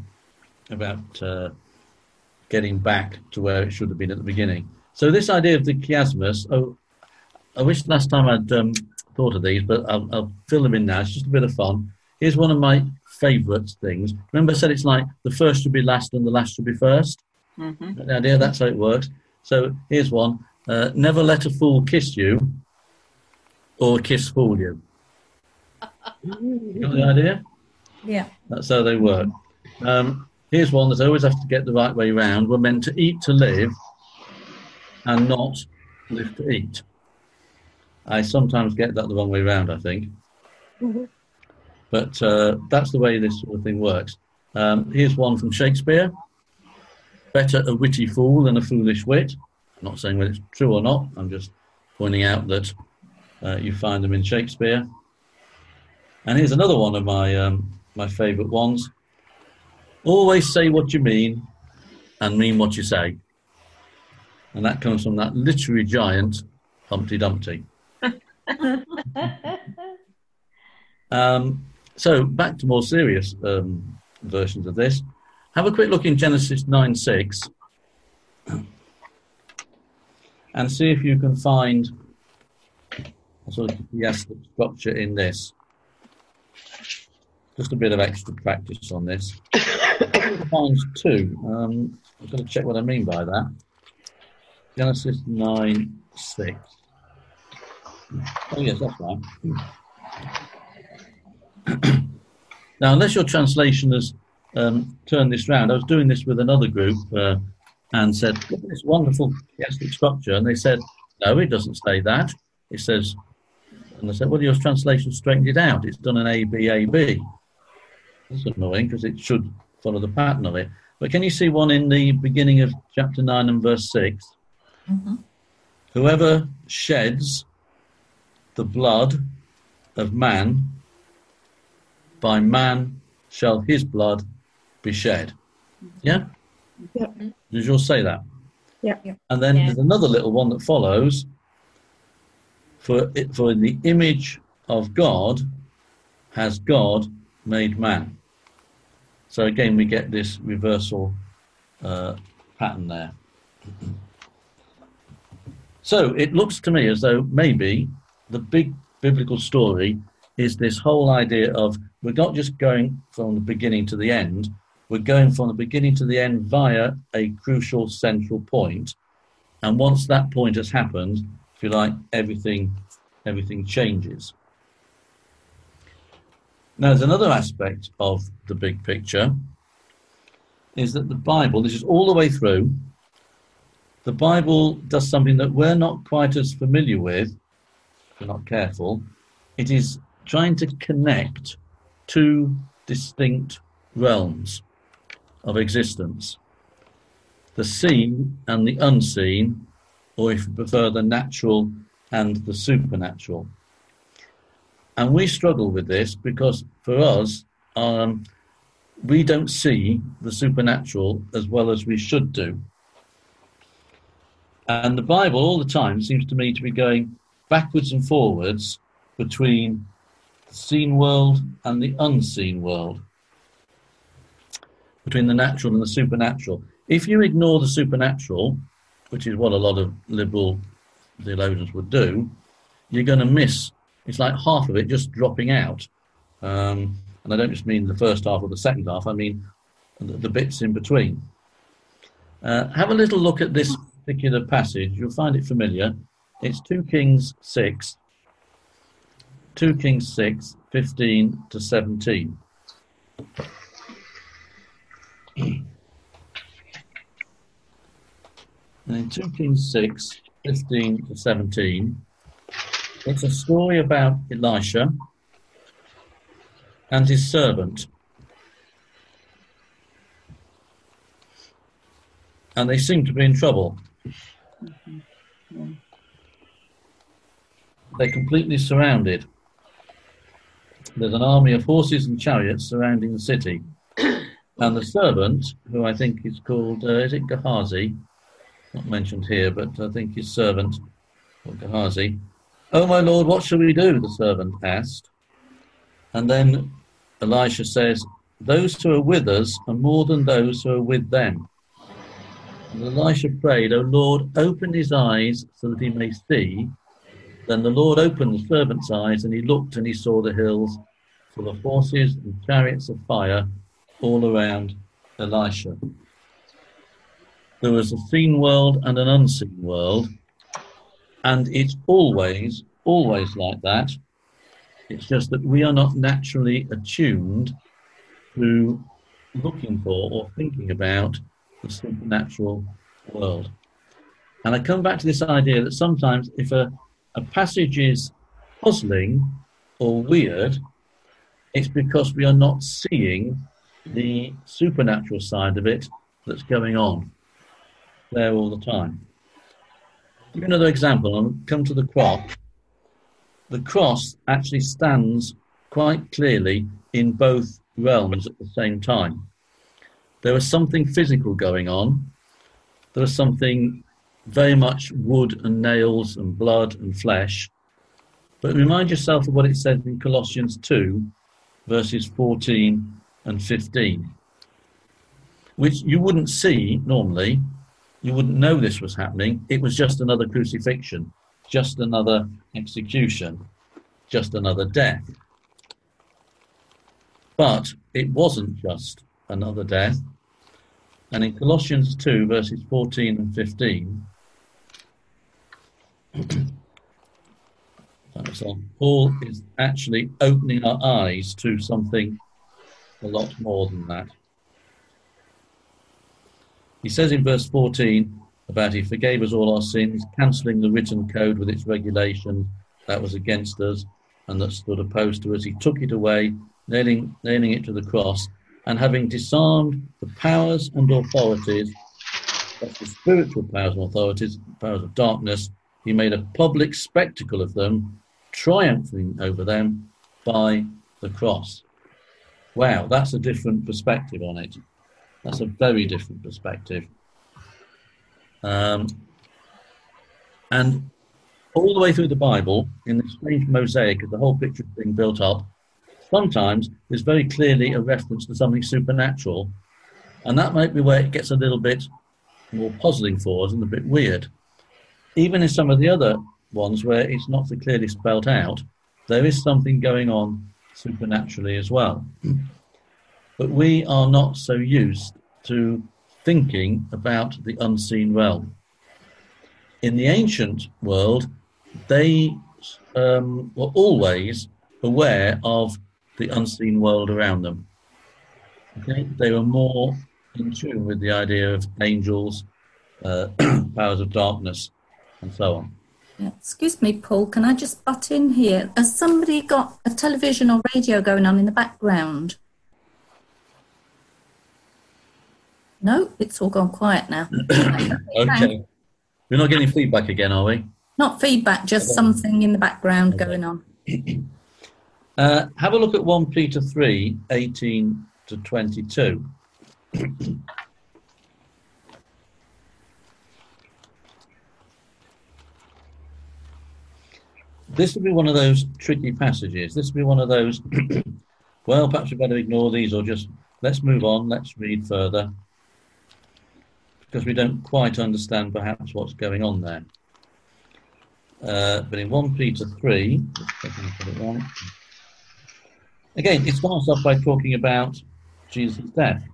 getting back to where it should have been at the beginning. So this idea of the chiasmus, I wish last time I'd thought of these, but I'll fill them in now. It's just a bit of fun. Here's one of my favourite things. Remember I said it's like the first should be last and the last should be first? Mm-hmm. The idea, that's how it works. So here's one. Never let a fool kiss you or a kiss fool you. You got the idea? Yeah. That's how they work. Here's one that I always have to get the right way round. We're meant to eat to live and not live to eat. I sometimes get that the wrong way round, I think. Mm-hmm. But that's the way this sort of thing works. Here's one from Shakespeare. Better a witty fool than a foolish wit. I'm not saying whether it's true or not. I'm just pointing out that you find them in Shakespeare. And here's another one of my favourite ones. Always say what you mean and mean what you say. And that comes from that literary giant, Humpty Dumpty. So back to more serious versions of this. Have a quick look in Genesis 9:6 and see if you can find a sort of chiastic structure in this. Just a bit of extra practice on this. Find two. I've got to check what I mean by that. Genesis 9:6. Oh yes, that's right. Now, unless your translation has turned this round, I was doing this with another group and said, look at this wonderful chiastic structure. And they said, no, it doesn't say that. It says, and I said, well, your translation straightened it out. It's done an A, B, A, B. That's annoying because it should follow the pattern of it. But can you see one in the beginning of chapter 9 and verse 6? Mm-hmm. Whoever sheds the blood of man, by man shall his blood be shed. Yeah? Yeah. Does yours say that? Yeah. And then there's another little one that follows. For in the image of God has God made man. So again, we get this reversal pattern there. So it looks to me as though maybe the big biblical story is this whole idea of we're not just going from the beginning to the end, we're going from the beginning to the end via a crucial central point. And once that point has happened, if you like, everything changes. Now, there's another aspect of the big picture, is that the Bible, this is all the way through, the Bible does something that we're not quite as familiar with, if we're not careful. It is trying to connect two distinct realms of existence, the seen and the unseen, or if you prefer, the natural and the supernatural. And we struggle with this because for us, we don't see the supernatural as well as we should do. And the Bible all the time seems to me to be going backwards and forwards between the seen world and the unseen world, between the natural and the supernatural. If you ignore the supernatural, which is what a lot of liberal theologians would do, you're going to miss, it's like half of it just dropping out. And I don't just mean the first half or the second half, I mean the bits in between. Have a little look at this particular passage. You'll find it familiar. It's 2 Kings 6, 2 Kings 6, 15 to 17. And in 2 Kings 6, 15 to 17, it's a story about Elisha and his servant. And they seem to be in trouble. They're completely surrounded. There's an army of horses and chariots surrounding the city. And the servant, who I think is called, is it Gehazi? Not mentioned here, but I think his servant, or Gehazi. Oh, my Lord, what shall we do? The servant asked. And then Elisha says, those who are with us are more than those who are with them. And Elisha prayed, O Lord, open his eyes so that he may see. Then the Lord opened the servant's eyes, and he looked and he saw the hills full of horses and chariots of fire all around Elisha. There was a seen world and an unseen world, and it's always like that. It's just that we are not naturally attuned to looking for or thinking about the supernatural world. And I come back to this idea that sometimes if a passage is puzzling or weird, it's because we are not seeing the supernatural side of it that's going on there all the time. Give you another example. I'll come to the cross. The cross actually stands quite clearly in both realms at the same time. There was something physical going on. There was something very much wood and nails and blood and flesh. But remind yourself of what it says in Colossians 2, verses 14 and 15, which you wouldn't see normally. You wouldn't know this was happening. It was just another crucifixion, just another execution, just another death. But it wasn't just another death. And in Colossians 2, verses 14 and 15, Paul is actually opening our eyes to something a lot more than that. He says in verse 14 about he forgave us all our sins, cancelling the written code with its regulations that was against us and that stood opposed to us. He took it away, nailing it to the cross, and having disarmed the powers and authorities, that's the spiritual powers and authorities, powers of darkness, he made a public spectacle of them, triumphing over them by the cross. Wow, that's a different perspective on it. That's a very different perspective. And all the way through the Bible, in this strange mosaic of the whole picture being built up, sometimes there's very clearly a reference to something supernatural, and that might be where it gets a little bit more puzzling for us and a bit weird. Even in some of the other ones where it's not so clearly spelled out, there is something going on supernaturally as well. But we are not so used to thinking about the unseen realm. In the ancient world, they were always aware of the unseen world around them. Okay? They were more in tune with the idea of angels, powers of darkness, and so on. Yeah. Excuse me, Paul, can I just butt in here? Has somebody got a television or radio going on in the background? No, it's all gone quiet now. Okay. We're not getting feedback again, are we? Not feedback, just something in the background going on. Have a look at 1 Peter 3, 18 to 22. This will be one of those tricky passages. This will be one of those, well, perhaps we better ignore these, or just let's move on, let's read further, because we don't quite understand perhaps what's going on there. But in 1 Peter 3, again, it starts off by talking about Jesus' death.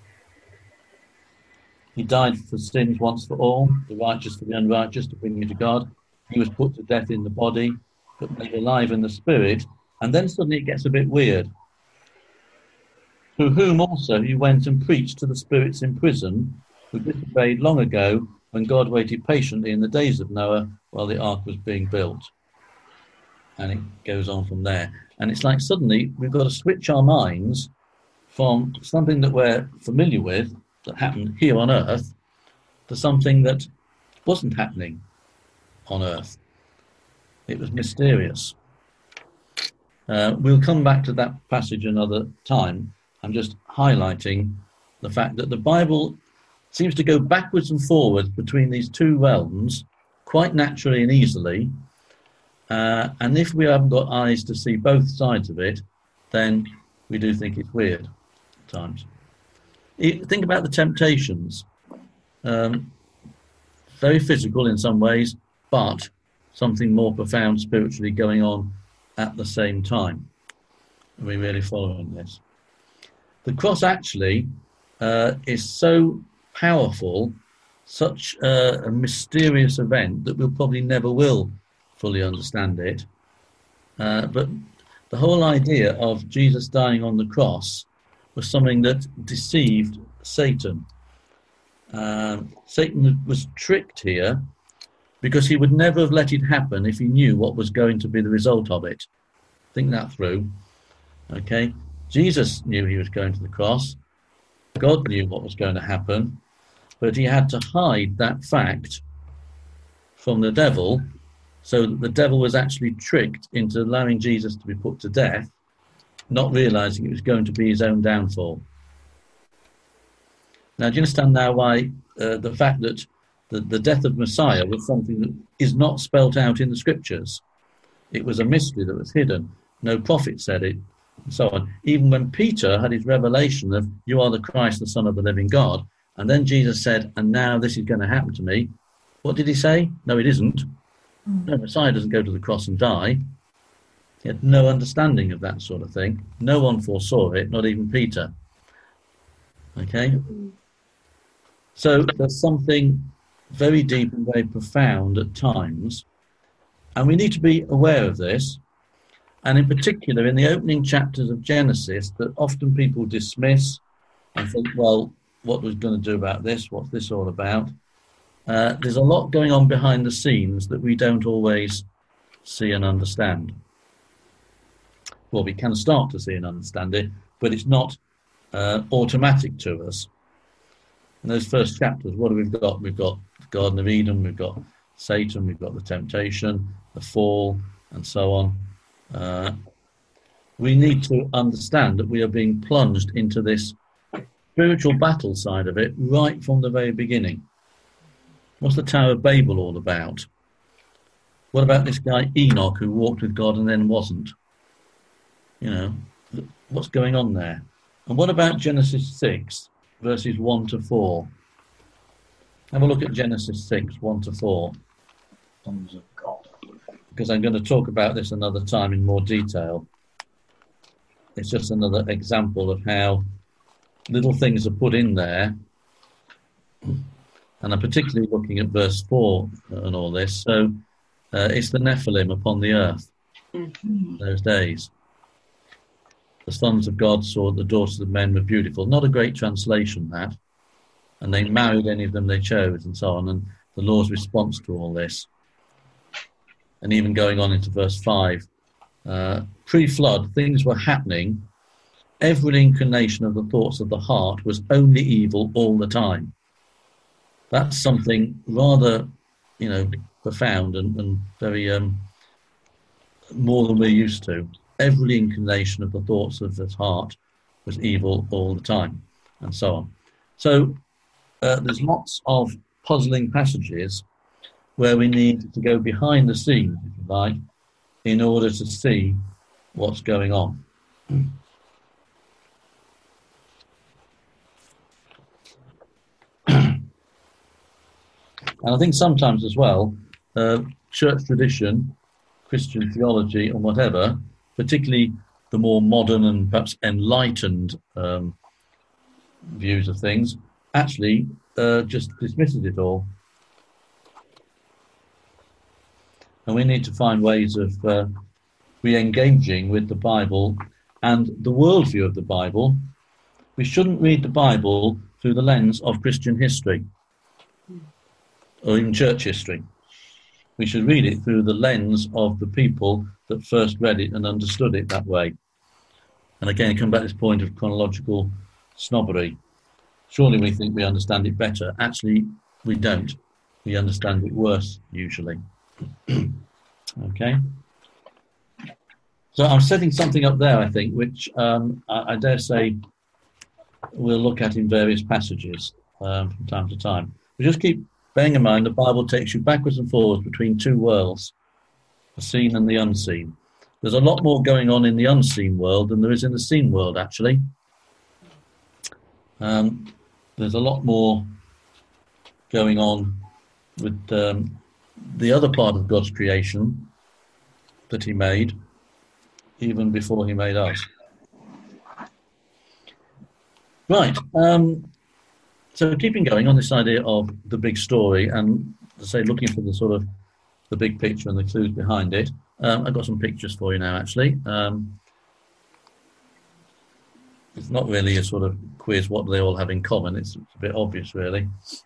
He died for sins once for all, the righteous for the unrighteous, to bring you to God. He was put to death in the body, but made alive in the spirit. And then suddenly it gets a bit weird. Through whom also he went and preached to the spirits in prison, who disobeyed long ago, when God waited patiently in the days of Noah while the ark was being built. And it goes on from there. And it's like suddenly we've got to switch our minds from something that we're familiar with, that happened here on earth, to something that wasn't happening on earth. It was mysterious. We'll come back to that passage another time. I'm just highlighting the fact that the Bible seems to go backwards and forwards between these two realms quite naturally and easily. And if we haven't got eyes to see both sides of it, then we do think it's weird at times. Think about the temptations. Very physical in some ways, but something more profound spiritually going on at the same time. Are we really following this? The cross actually is so powerful, such a mysterious event that we'll probably never will fully understand it. But the whole idea of Jesus dying on the cross was something that deceived Satan. Satan was tricked here because he would never have let it happen if he knew what was going to be the result of it. Think that through. Okay? Jesus knew he was going to the cross. God knew what was going to happen, but he had to hide that fact from the devil, so that the devil was actually tricked into allowing Jesus to be put to death, not realising it was going to be his own downfall. Now, do you understand now why the fact that the death of Messiah was something that is not spelt out in the scriptures? It was a mystery that was hidden. No prophet said it, and so on. Even when Peter had his revelation of, you are the Christ, the Son of the living God, and then Jesus said, and now this is going to happen to me. What did he say? No, it isn't. No, Messiah doesn't go to the cross and die. He had no understanding of that sort of thing. No one foresaw it, not even Peter. Okay? So there's something very deep and very profound at times, and we need to be aware of this. And in particular, in the opening chapters of Genesis, that often people dismiss and think, well, what was going to do about this? What's this all about? There's a lot going on behind the scenes that we don't always see and understand. Well, we can start to see and understand it, but it's not automatic to us. In those first chapters, what have we got? We've got the Garden of Eden, we've got Satan, we've got the temptation, the fall, and so on. We need to understand that we are being plunged into this spiritual battle side of it right from the very beginning. What's the Tower of Babel all about? What about this guy Enoch who walked with God and then wasn't? You know, what's going on there? And what about Genesis 6, verses 1 to 4? Have a look at Genesis 6, 1 to 4. Sons of God. Because I'm going to talk about this another time in more detail. It's just another example of how little things are put in there. And I'm particularly looking at verse 4 and all this. So it's the Nephilim upon the earth those days. The sons of God saw the daughters of men were beautiful. Not a great translation, that. And they married any of them they chose, and so on. And the Lord's response to all this. And even going on into verse 5. Pre-flood, things were happening. Every inclination of the thoughts of the heart was only evil all the time. That's something rather, profound and very more than we're used to. Every inclination of the thoughts of his heart was evil all the time, and so on. So there's lots of puzzling passages where we need to go behind the scenes, if you like, in order to see what's going on. And I think sometimes as well, church tradition, Christian theology and whatever, particularly the more modern and perhaps enlightened views of things, actually just dismisses it all. And we need to find ways of re-engaging with the Bible and the worldview of the Bible. We shouldn't read the Bible through the lens of Christian history or even church history. We should read it through the lens of the people that first read it and understood it that way. And again, I come back to this point of chronological snobbery. Surely we think we understand it better. Actually, we don't. We understand it worse, usually. Okay? So I'm setting something up there, I think, which I dare say we'll look at in various passages from time to time. But just keep bearing in mind the Bible takes you backwards and forwards between two worlds, the seen and the unseen. There's a lot more going on in the unseen world than there is in the seen world, actually. There's a lot more going on with the other part of God's creation that he made, even before he made us. Right. So keeping going on this idea of the big story and, say, looking for the sort of the big picture and the clues behind it, I've got some pictures for you now, actually. It's not really a sort of quiz, what do they all have in common? It's a bit obvious, really.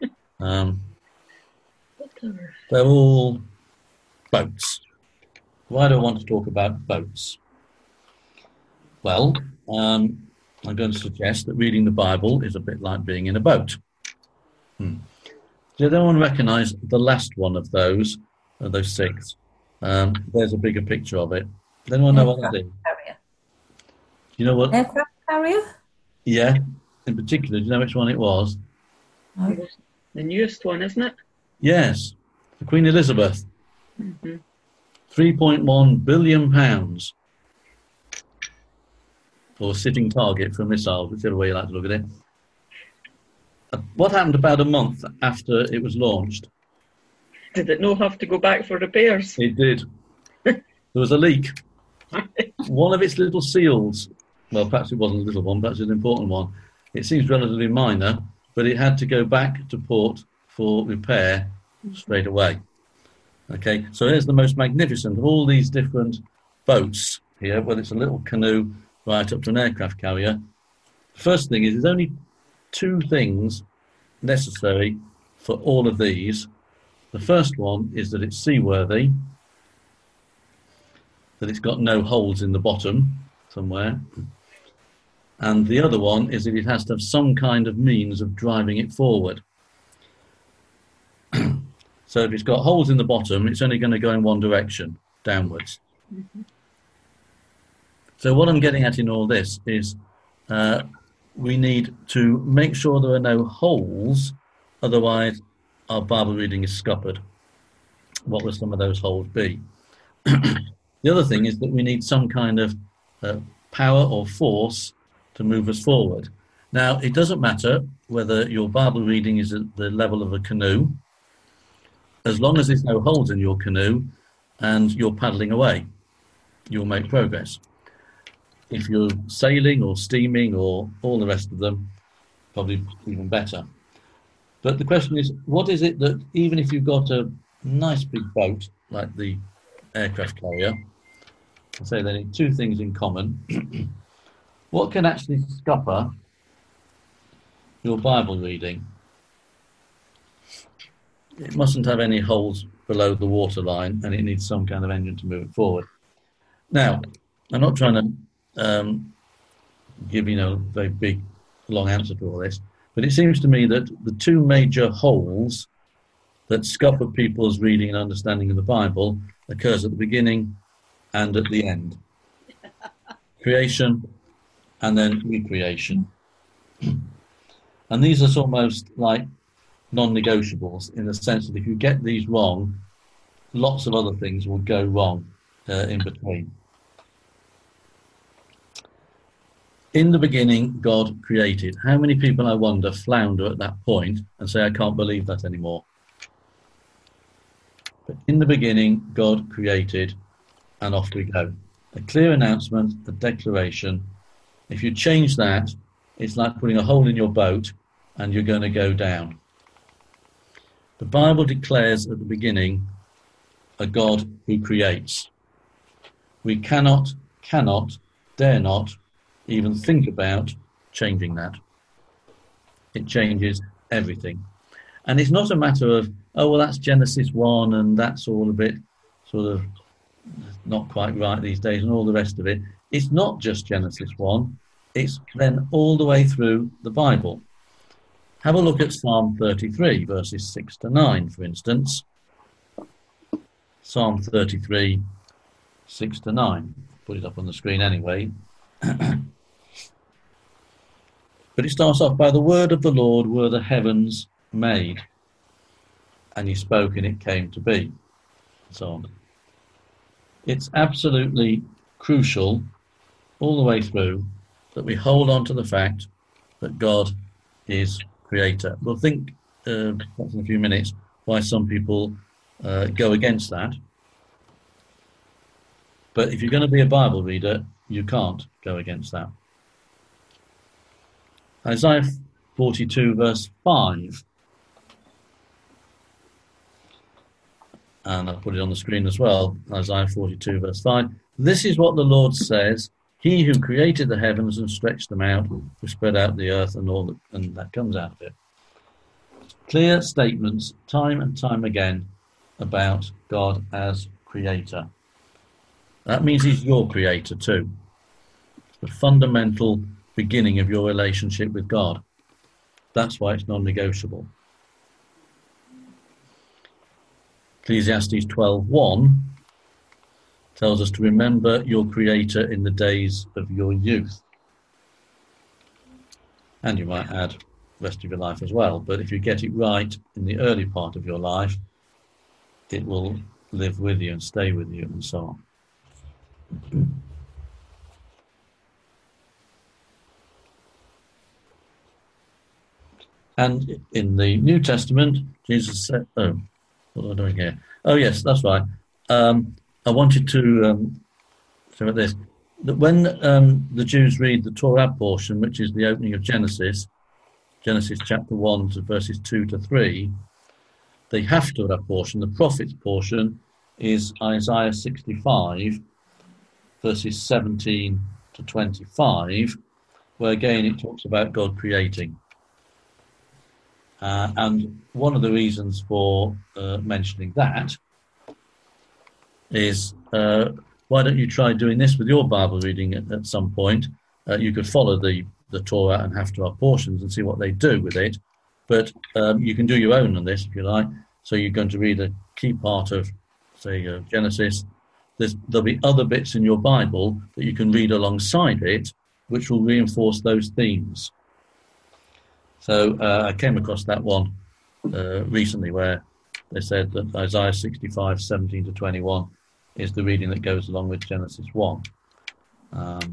They're all boats. Why do I want to talk about boats? Well, I'm going to suggest that reading the Bible is a bit like being in a boat. Does anyone recognise the last one of those six? There's a bigger picture of it. Does anyone know what that is? You know what? Aircraft carrier? Yeah, in particular, do you know which one it was? No. The newest one, isn't it? Yes, the Queen Elizabeth. Mm-hmm. £3.1 billion for sitting target for a missile, whichever way you like to look at it. What happened about a month after it was launched? Did it not have to go back for repairs? It did. There was a leak. One of its little seals, well, perhaps it wasn't a little one, perhaps it's an important one. It seems relatively minor, but it had to go back to port for repair straight away. Okay, so here's the most magnificent of all these different boats here, whether it's a little canoe right up to an aircraft carrier. The first thing is there's only two things necessary for all of these. The first one is that it's seaworthy, that it's got no holes in the bottom somewhere. And the other one is that it has to have some kind of means of driving it forward. So if it's got holes in the bottom, it's only going to go in one direction, downwards. Mm-hmm. So what I'm getting at in all this is we need to make sure there are no holes, otherwise our Bible reading is scuppered. What will some of those holes be? The other thing is that we need some kind of power or force to move us forward. Now, it doesn't matter whether your Bible reading is at the level of a canoe, as long as there's no holes in your canoe and you're paddling away, you'll make progress. If you're sailing or steaming or all the rest of them, probably even better. But the question is, what is it that, even if you've got a nice big boat like the aircraft carrier, I say they need two things in common. What can actually scupper your Bible reading? It mustn't have any holes below the waterline, and it needs some kind of engine to move it forward. Now, I'm not trying to give a very big, long answer to all this, but it seems to me that the two major holes that scupper people's reading and understanding of the Bible occurs at the beginning and at the end. Creation and then recreation. And these are almost like non-negotiables, in the sense that if you get these wrong, lots of other things will go wrong in between. In the beginning, God created. How many people, I wonder, flounder at that point and say, I can't believe that anymore? But in the beginning, God created, and off we go. A clear announcement, a declaration. If you change that, it's like putting a hole in your boat and you're going to go down. The Bible declares at the beginning a God who creates. We cannot, dare not even think about changing that. It changes everything. And it's not a matter of, oh, well, that's Genesis 1 and that's all a bit sort of not quite right these days and all the rest of it. It's not just Genesis 1. It's then all the way through the Bible. Have a look at Psalm 33, verses 6 to 9, for instance. Psalm 33, 6 to 9. Put it up on the screen anyway. But it starts off, by the word of the Lord were the heavens made, and he spoke and it came to be. And so on. It's absolutely crucial all the way through that we hold on to the fact that God is creator. We'll think perhaps in a few minutes why some people go against that. But if you're going to be a Bible reader, you can't go against that. Isaiah 42 verse 5. And I'll put it on the screen as well. Isaiah 42 verse 5. This is what the Lord says. He who created the heavens and stretched them out, who spread out the earth and all that comes out of it. Clear statements time and time again about God as creator. That means he's your creator too. The fundamental beginning of your relationship with God. That's why it's non-negotiable. Ecclesiastes 12:1 tells us to remember your creator in the days of your youth. And you might add the rest of your life as well. But if you get it right in the early part of your life, it will live with you and stay with you and so on. And in the New Testament, Jesus said, oh, what am I doing here? Oh, yes, that's right. I wanted to say about this, that when the Jews read the Torah portion, which is the opening of Genesis chapter 1 to verses 2 to 3, the Haftarah portion, the prophets portion, is Isaiah 65, verses 17 to 25, where again it talks about God creating. And one of the reasons for mentioning that is, why don't you try doing this with your Bible reading at some point? You could follow the Torah and Haftarah portions and see what they do with it, but you can do your own on this if you like. So you're going to read a key part of, say, Genesis. There'll be other bits in your Bible that you can read alongside it, which will reinforce those themes. So I came across that one recently where they said that Isaiah 65, 17 to 21 is the reading that goes along with Genesis 1 to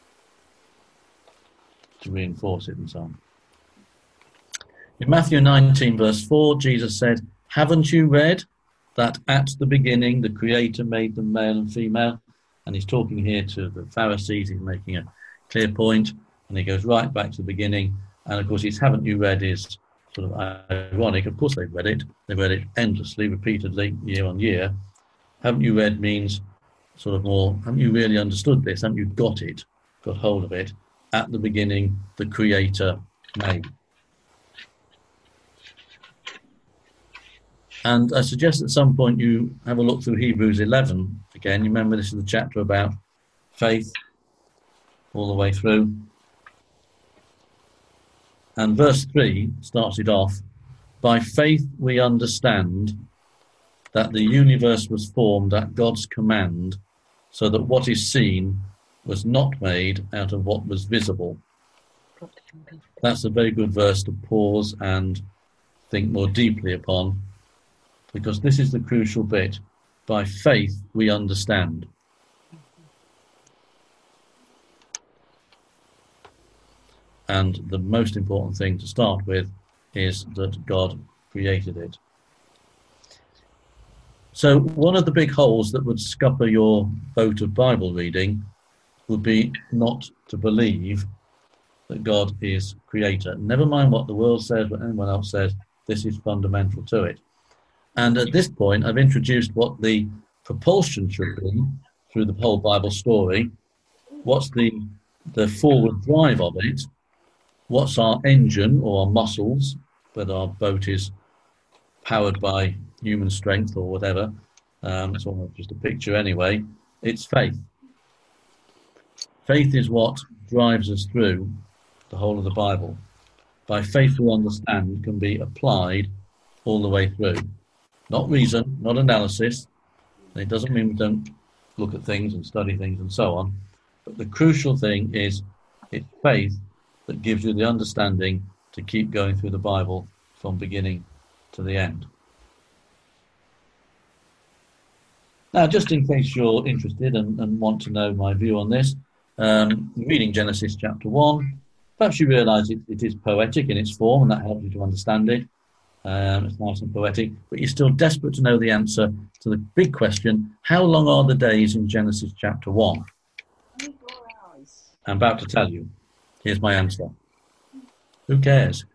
reinforce it and so on. In Matthew 19, verse 4, Jesus said, "Haven't you read that at the beginning the Creator made them male and female?" And he's talking here to the Pharisees. He's making a clear point, and he goes right back to the beginning. And of course, his "haven't you read" is sort of ironic. Of course, they've read it. They've read it endlessly, repeatedly, year on year. Haven't you read means sort of more, haven't you really understood this? Haven't you got it, got hold of it? At the beginning, the Creator made. And I suggest at some point you have a look through Hebrews 11 again. You remember this is the chapter about faith all the way through. And verse 3 starts it off, "By faith we understand that the universe was formed at God's command, so that what is seen was not made out of what was visible." That's a very good verse to pause and think more deeply upon, because this is the crucial bit. By faith we understand. And the most important thing to start with is that God created it. So one of the big holes that would scupper your boat of Bible reading would be not to believe that God is creator. Never mind what the world says, what anyone else says, this is fundamental to it. And at this point, I've introduced what the propulsion should be through the whole Bible story. What's the forward drive of it? What's our engine or our muscles, whether our boat is powered by human strength or whatever. It's almost just a picture anyway. It's faith. Faith is what drives us through the whole of the Bible. By faith we understand can be applied all the way through. Not reason, not analysis. And it doesn't mean we don't look at things and study things and so on. But the crucial thing is it's faith that gives you the understanding to keep going through the Bible from beginning to the end. Now, just in case you're interested and want to know my view on this, reading Genesis chapter 1, perhaps you realise it is poetic in its form, and that helps you to understand it. It's nice and poetic, but you're still desperate to know the answer to the big question, how long are the days in Genesis chapter 1? 24 hours. I'm about to tell you. Here's my answer. Who cares?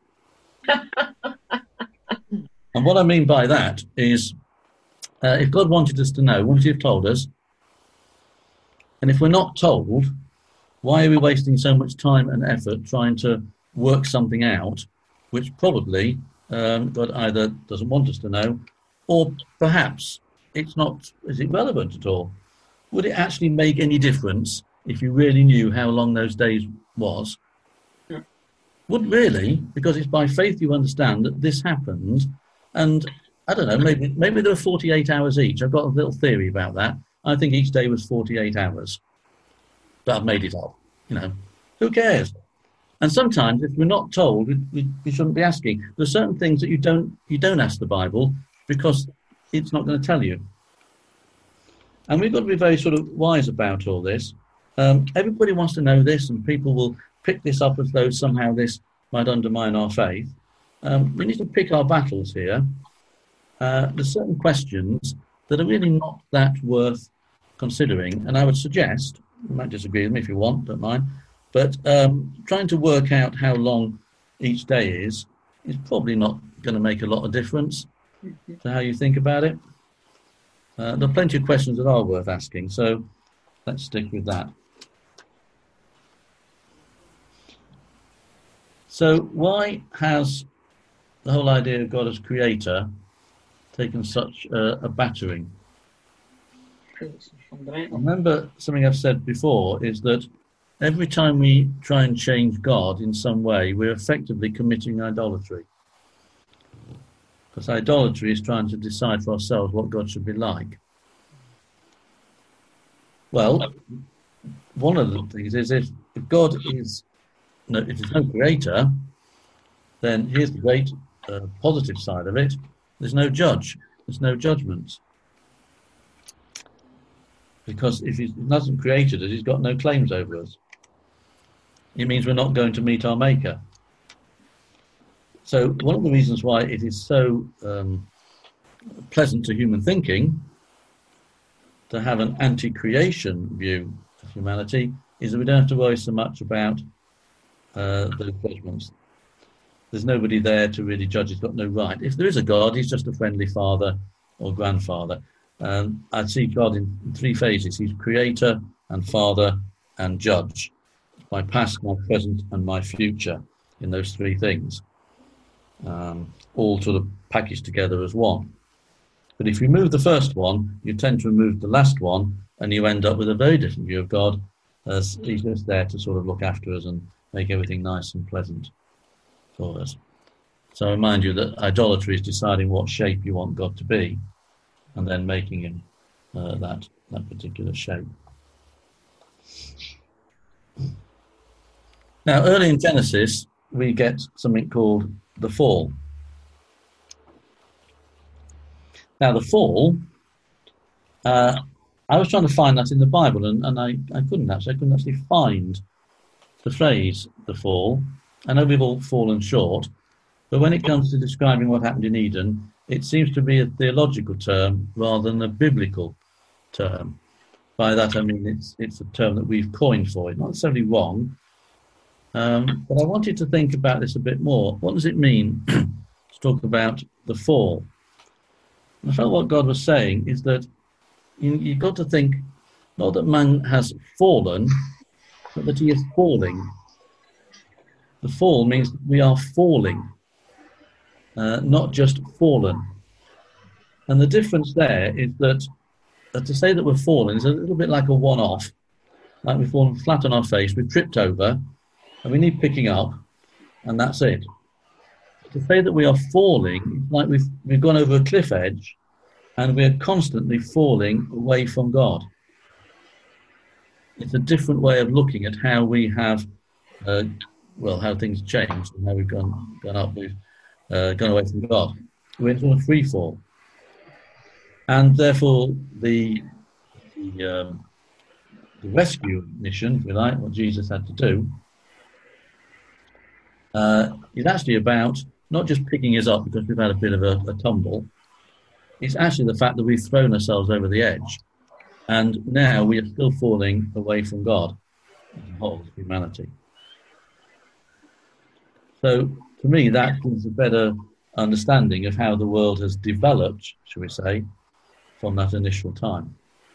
And what I mean by that is, if God wanted us to know, wouldn't he have told us? And if we're not told, why are we wasting so much time and effort trying to work something out, which probably God either doesn't want us to know, or perhaps is it relevant at all? Would it actually make any difference if you really knew how long those days was? Wouldn't really, because it's by faith you understand that this happened, and I don't know, maybe there were 48 hours each. I've got a little theory about that. I think each day was 48 hours. But I've made it up, Who cares? And sometimes, if we're not told, we shouldn't be asking. There are certain things that you don't ask the Bible because it's not going to tell you. And we've got to be very sort of wise about all this. Everybody wants to know this, and people will pick this up as though somehow this might undermine our faith. We need to pick our battles here. There's certain questions that are really not that worth considering, and I would suggest, you might disagree with me if you want, don't mind, but trying to work out how long each day is probably not going to make a lot of difference to how you think about it. There are plenty of questions that are worth asking, so let's stick with that. So why has the whole idea of God as creator taken such a battering? Remember, something I've said before is that every time we try and change God in some way, we're effectively committing idolatry. Because idolatry is trying to decide for ourselves what God should be like. Well, one of the things is if God is, if there's no creator, then here's the great positive side of it. There's no judge. There's no judgment. Because if he hasn't created us, he's got no claims over us. It means we're not going to meet our Maker. So one of the reasons why it is so pleasant to human thinking to have an anti-creation view of humanity is that we don't have to worry so much about those judgments. There's nobody there to really judge. He's got no right. If there is a God, he's just a friendly father or grandfather. I'd see God in three phases. He's creator and father and judge. My past, my present, and my future in those three things. All sort of packaged together as one. But if you remove the first one, you tend to remove the last one, and you end up with a very different view of God, as he's just there to sort of look after us and make everything nice and pleasant for us. So I remind you that idolatry is deciding what shape you want God to be, and then making him that particular shape. Now, early in Genesis, we get something called the fall. Now, the fall, I was trying to find that in the Bible, and I couldn't actually find the phrase, the fall. I know we've all fallen short, but when it comes to describing what happened in Eden, it seems to be a theological term rather than a biblical term. By that I mean it's a term that we've coined for it. Not necessarily wrong, but I wanted to think about this a bit more. What does it mean to talk about the fall? I felt what God was saying is that you've got to think not that man has fallen, but that he is falling. The fall means we are falling. Not just fallen. And the difference there is that to say that we're fallen is a little bit like a one-off, like we've fallen flat on our face, we've tripped over, and we need picking up, and that's it. To say that we are falling, it's like we've gone over a cliff edge, and we're constantly falling away from God. It's a different way of looking at how we have, how things changed and how we've gone up. We've gone away from God. We're in a free fall. And therefore, the rescue mission, if you like, what Jesus had to do, is actually about not just picking us up because we've had a bit of a tumble. It's actually the fact that we've thrown ourselves over the edge, and now we are still falling away from God as a whole, as humanity. So, to me, that gives a better understanding of how the world has developed, shall we say, from that initial time.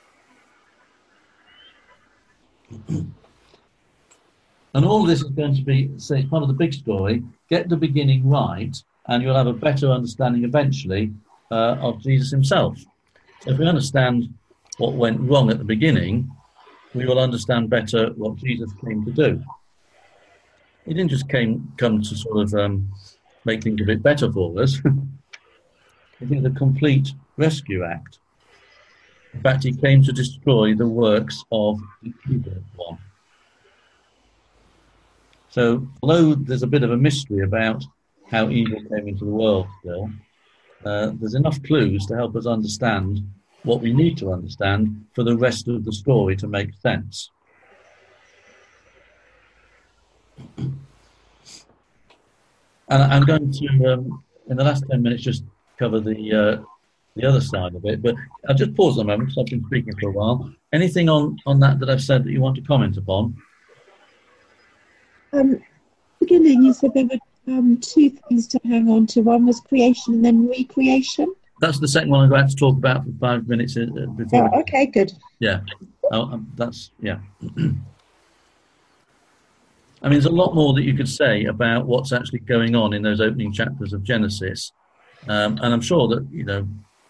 And all this is going to be, say, part of the big story. Get the beginning right, and you'll have a better understanding eventually of Jesus himself. So if we understand what went wrong at the beginning, we will understand better what Jesus came to do. He didn't just come to sort of make things a bit better for us. It is a complete rescue act. In fact, he came to destroy the works of the evil one. So although there's a bit of a mystery about how evil came into the world still, there's enough clues to help us understand what we need to understand for the rest of the story to make sense. And I'm going to, in the last 10 minutes, just cover the other side of it. But I'll just pause a moment because I've been speaking for a while. Anything on that I've said that you want to comment upon? Beginning, you said there were two things to hang on to. One was creation and then recreation. That's the second one I'm going to talk about for 5 minutes before. Oh, okay, good. Yeah, that's, yeah. I mean, there's a lot more that you could say about what's actually going on in those opening chapters of Genesis. And I'm sure that, you know,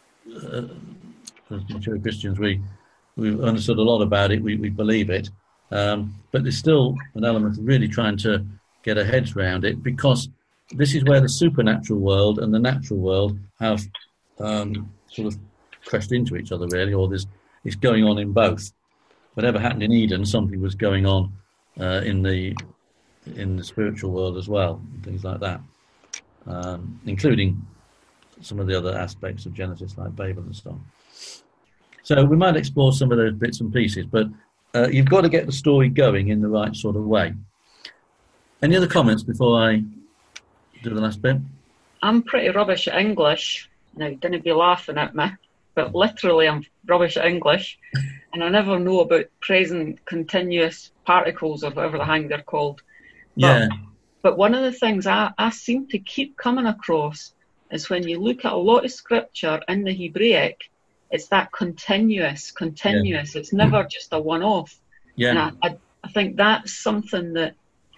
as mature Christians, we've understood a lot about it, we believe it. But there's still an element of really trying to get our heads around it, because this is where the supernatural world and the natural world have sort of crashed into each other, really, or it's going on in both. Whatever happened in Eden, something was going on in the spiritual world as well, and things like that, including some of the other aspects of Genesis, like Babel and so on. So we might explore some of those bits and pieces, but you've got to get the story going in the right sort of way. Any other comments before I do the last bit? I'm pretty rubbish at English. Now, don't be laughing at me, but literally I'm rubbish at English, and I never know about present continuous particles or whatever the hang they're called. Yeah. But one of the things I seem to keep coming across is when you look at a lot of scripture in the Hebraic, it's that continuous. Yeah. It's never just a one-off. Yeah. And I think that's something that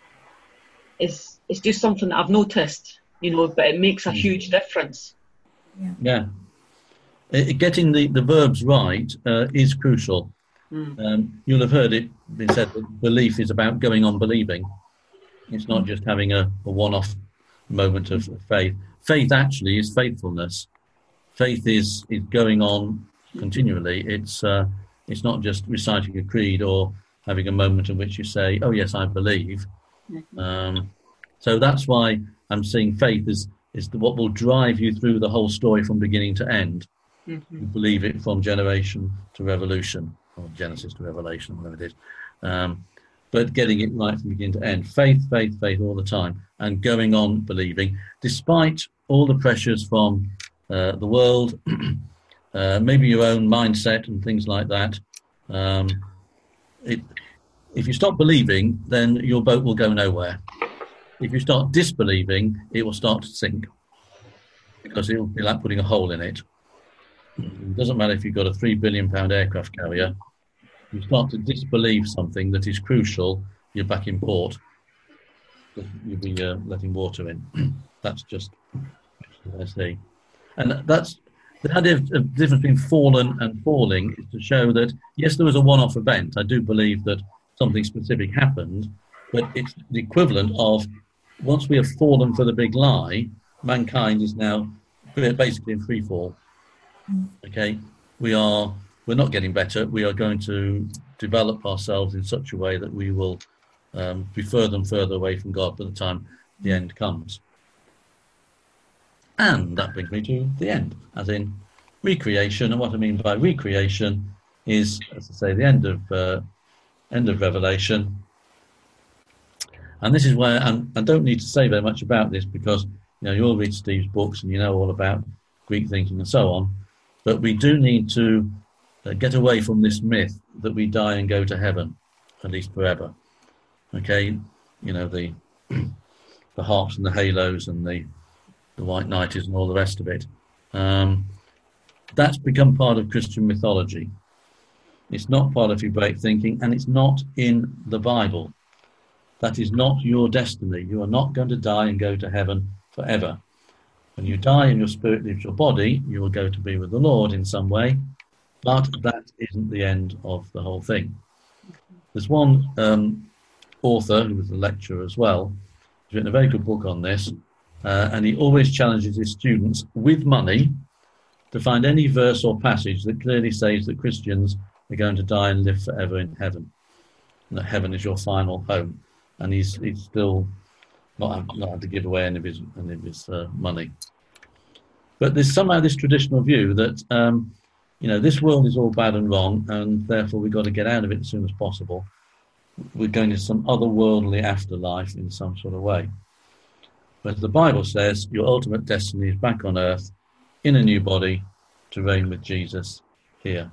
is just something that I've noticed, you know, but it makes a huge difference. Yeah. Getting the verbs right is crucial. You'll have heard it been said that belief is about going on believing. It's not just having a one-off moment of faith. Faith actually is faithfulness. Faith is going on continually. It's not just reciting a creed or having a moment in which you say, "Oh yes, I believe." So that's why I'm saying faith is what will drive you through the whole story from beginning to end. You believe it from generation to revolution, or Genesis to Revelation, whatever it is. But getting it right from beginning to end. Faith all the time, and going on believing, despite all the pressures from the world, maybe your own mindset and things like that. If you stop believing, then your boat will go nowhere. If you start disbelieving, it will start to sink, because it will be like putting a hole in it. It doesn't matter if you've got a £3 billion aircraft carrier. If you start to disbelieve something that is crucial, you're back in port. You'll be letting water in. That's just what I see. And that's the idea of the difference between fallen and falling, is to show that, yes, there was a one-off event. I do believe that something specific happened, but it's the equivalent of, once we have fallen for the big lie, mankind is now basically in free fall. Okay, we're not getting better. We are going to develop ourselves in such a way that we will be further and further away from God by the time the end comes. And that brings me to the end, as in recreation. And what I mean by recreation is, as I say, the end of Revelation. And this is where, and I don't need to say very much about this, because you all read Steve's books and you know all about Greek thinking and so on. But we do need to get away from this myth that we die and go to heaven, at least forever. Okay, the harps and the halos and the white knights and all the rest of it. That's become part of Christian mythology. It's not part of Hebraic thinking, and it's not in the Bible. That is not your destiny. You are not going to die and go to heaven forever. When you die and your spirit leaves your body, you will go to be with the Lord in some way, but that isn't the end of the whole thing. There's one author, who was a lecturer as well, who's written a very good book on this, and he always challenges his students with money to find any verse or passage that clearly says that Christians are going to die and live forever in heaven, and that heaven is your final home. and he's still not had to give away any of his money. But there's somehow this traditional view that this world is all bad and wrong, and therefore we've got to get out of it as soon as possible. We're going to some otherworldly afterlife in some sort of way. But the Bible says your ultimate destiny is back on earth in a new body to reign with Jesus here.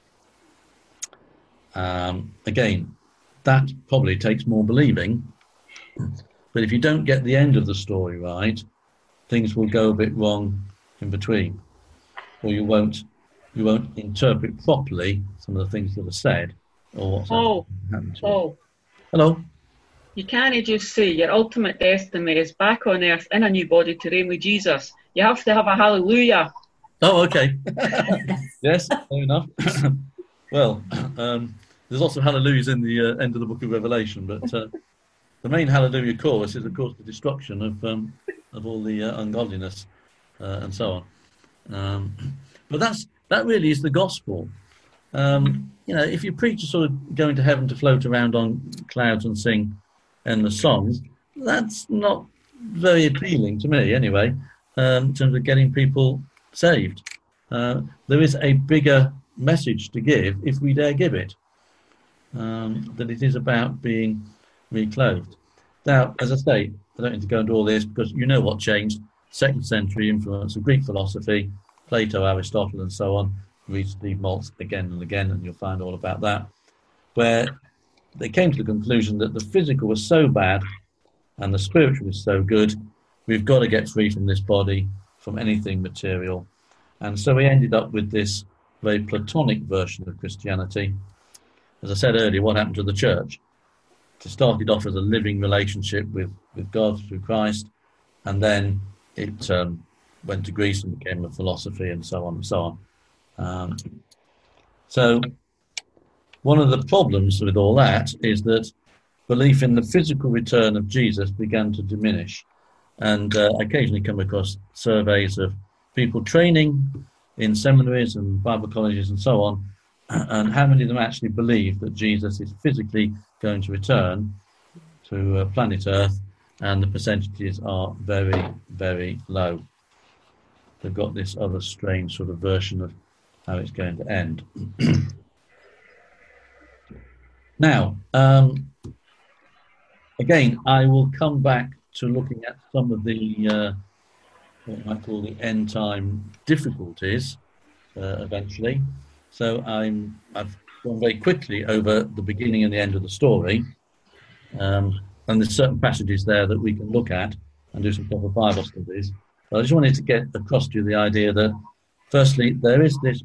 Again, that probably takes more believing, but if you don't get the end of the story right, things will go a bit wrong in between, or you won't interpret properly some of the things that are said or what's happened to you. Hello. You can't just say your ultimate destiny is back on earth in a new body to reign with Jesus. You have to have a hallelujah. Oh, okay. Yes, fair enough. Well, there's lots of hallelujahs in the end of the book of Revelation, but the main hallelujah chorus is, of course, the destruction of all the ungodliness and so on. But that really is the gospel. If you preach a sort of going to heaven to float around on clouds and sing endless songs, that's not very appealing to me, anyway, in terms of getting people saved. There is a bigger message to give, if we dare give it, that it is about being reclothed. Now, as I say, I don't need to go into all this because you know what changed. 2nd century influence of Greek philosophy, Plato, Aristotle, and so on. Read Steve Maltz again and again, and you'll find all about that, where they came to the conclusion that the physical was so bad and the spiritual was so good, we've got to get free from this body, from anything material. And so we ended up with this very Platonic version of Christianity. As I said earlier, what happened to the church? It started off as a living relationship with God through Christ, and then it went to Greece and became a philosophy and so on and so on. So one of the problems with all that is that belief in the physical return of Jesus began to diminish. And I occasionally come across surveys of people training in seminaries and Bible colleges and so on, and how many of them actually believe that Jesus is physically going to return to planet Earth, and the percentages are very, very low. They've got this other strange sort of version of how it's going to end. Now, again, I will come back to looking at some of the what I call the end time difficulties eventually. So I've gone very quickly over the beginning and the end of the story, and there's certain passages there that we can look at and do some proper Bible studies. But I just wanted to get across to you the idea that, firstly, there is this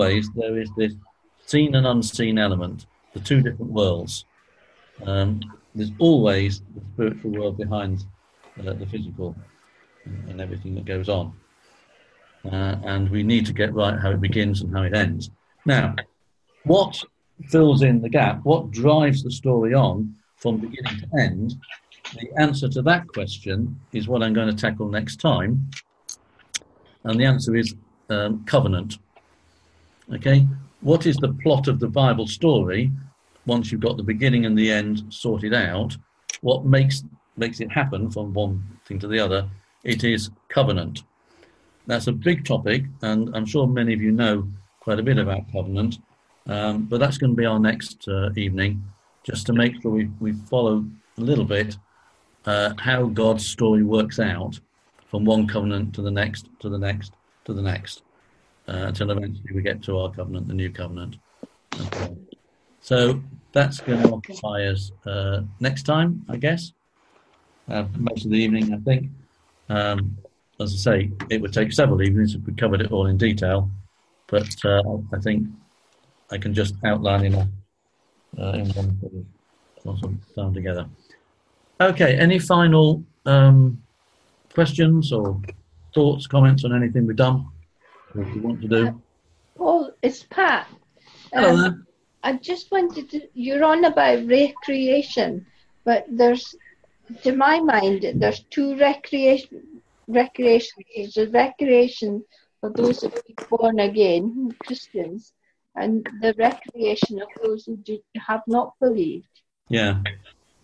seen and unseen element, the two different worlds. There's always the spiritual world behind the physical and everything that goes on. And we need to get right how it begins and how it ends. Now, what fills in the gap? What drives the story on from beginning to end? The answer to that question is what I'm going to tackle next time. And the answer is covenant. Okay? What is the plot of the Bible story once you've got the beginning and the end sorted out? What makes it happen from one thing to the other? It is covenant. That's a big topic, and I'm sure many of you know quite a bit about covenant, but that's going to be our next evening, just to make sure we follow a little bit how God's story works out from one covenant to the next, to the next, to the next, until eventually we get to our covenant, the new covenant. Okay. So that's going to occupy us next time, I guess, most of the evening, I think. As I say, it would take several evenings if we covered it all in detail, but I think I can just outline in one sort of time together. Okay, any final questions or thoughts, comments on anything we've done, or if you want to do? Paul, it's Pat. Hello there. I just wanted to, you're on about recreation, but there's, to my mind, there's two recreations. There's a recreation for those who are born again, Christians, and the recreation of those who have not believed. Yeah.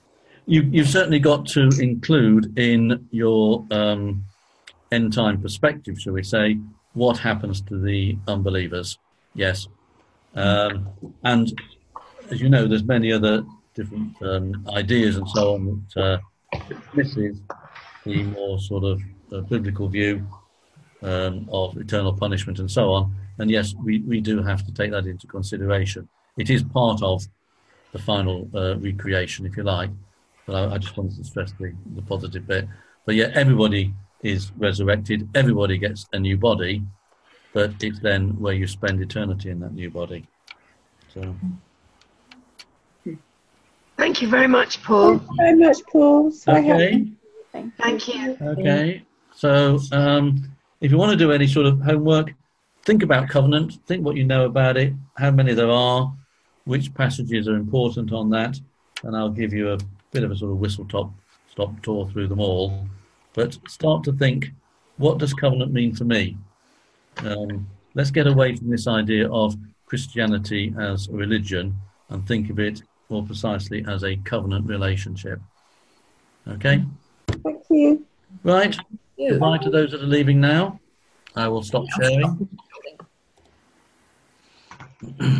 you've certainly got to include in your end time perspective, shall we say, what happens to the unbelievers. Yes. And as you know, there's many other different ideas and so on that misses the more sort of biblical view of eternal punishment and so on. And yes, we do have to take that into consideration. It is part of the final recreation, if you like. But I just wanted to stress the positive bit. But yeah, everybody is resurrected. Everybody gets a new body, but it's then where you spend eternity in that new body. So. Thank you very much, Paul. Thank you very much, Paul. So Okay. Thank you. Okay. So if you want to do any sort of homework, think about covenant, think what you know about it, how many there are, which passages are important on that, and I'll give you a bit of a sort of whistle-stop tour through them all. But start to think, what does covenant mean for me? Let's get away from this idea of Christianity as a religion and think of it more precisely as a covenant relationship. Okay? Thank you. Right. Goodbye to those that are leaving now. I will stop sharing.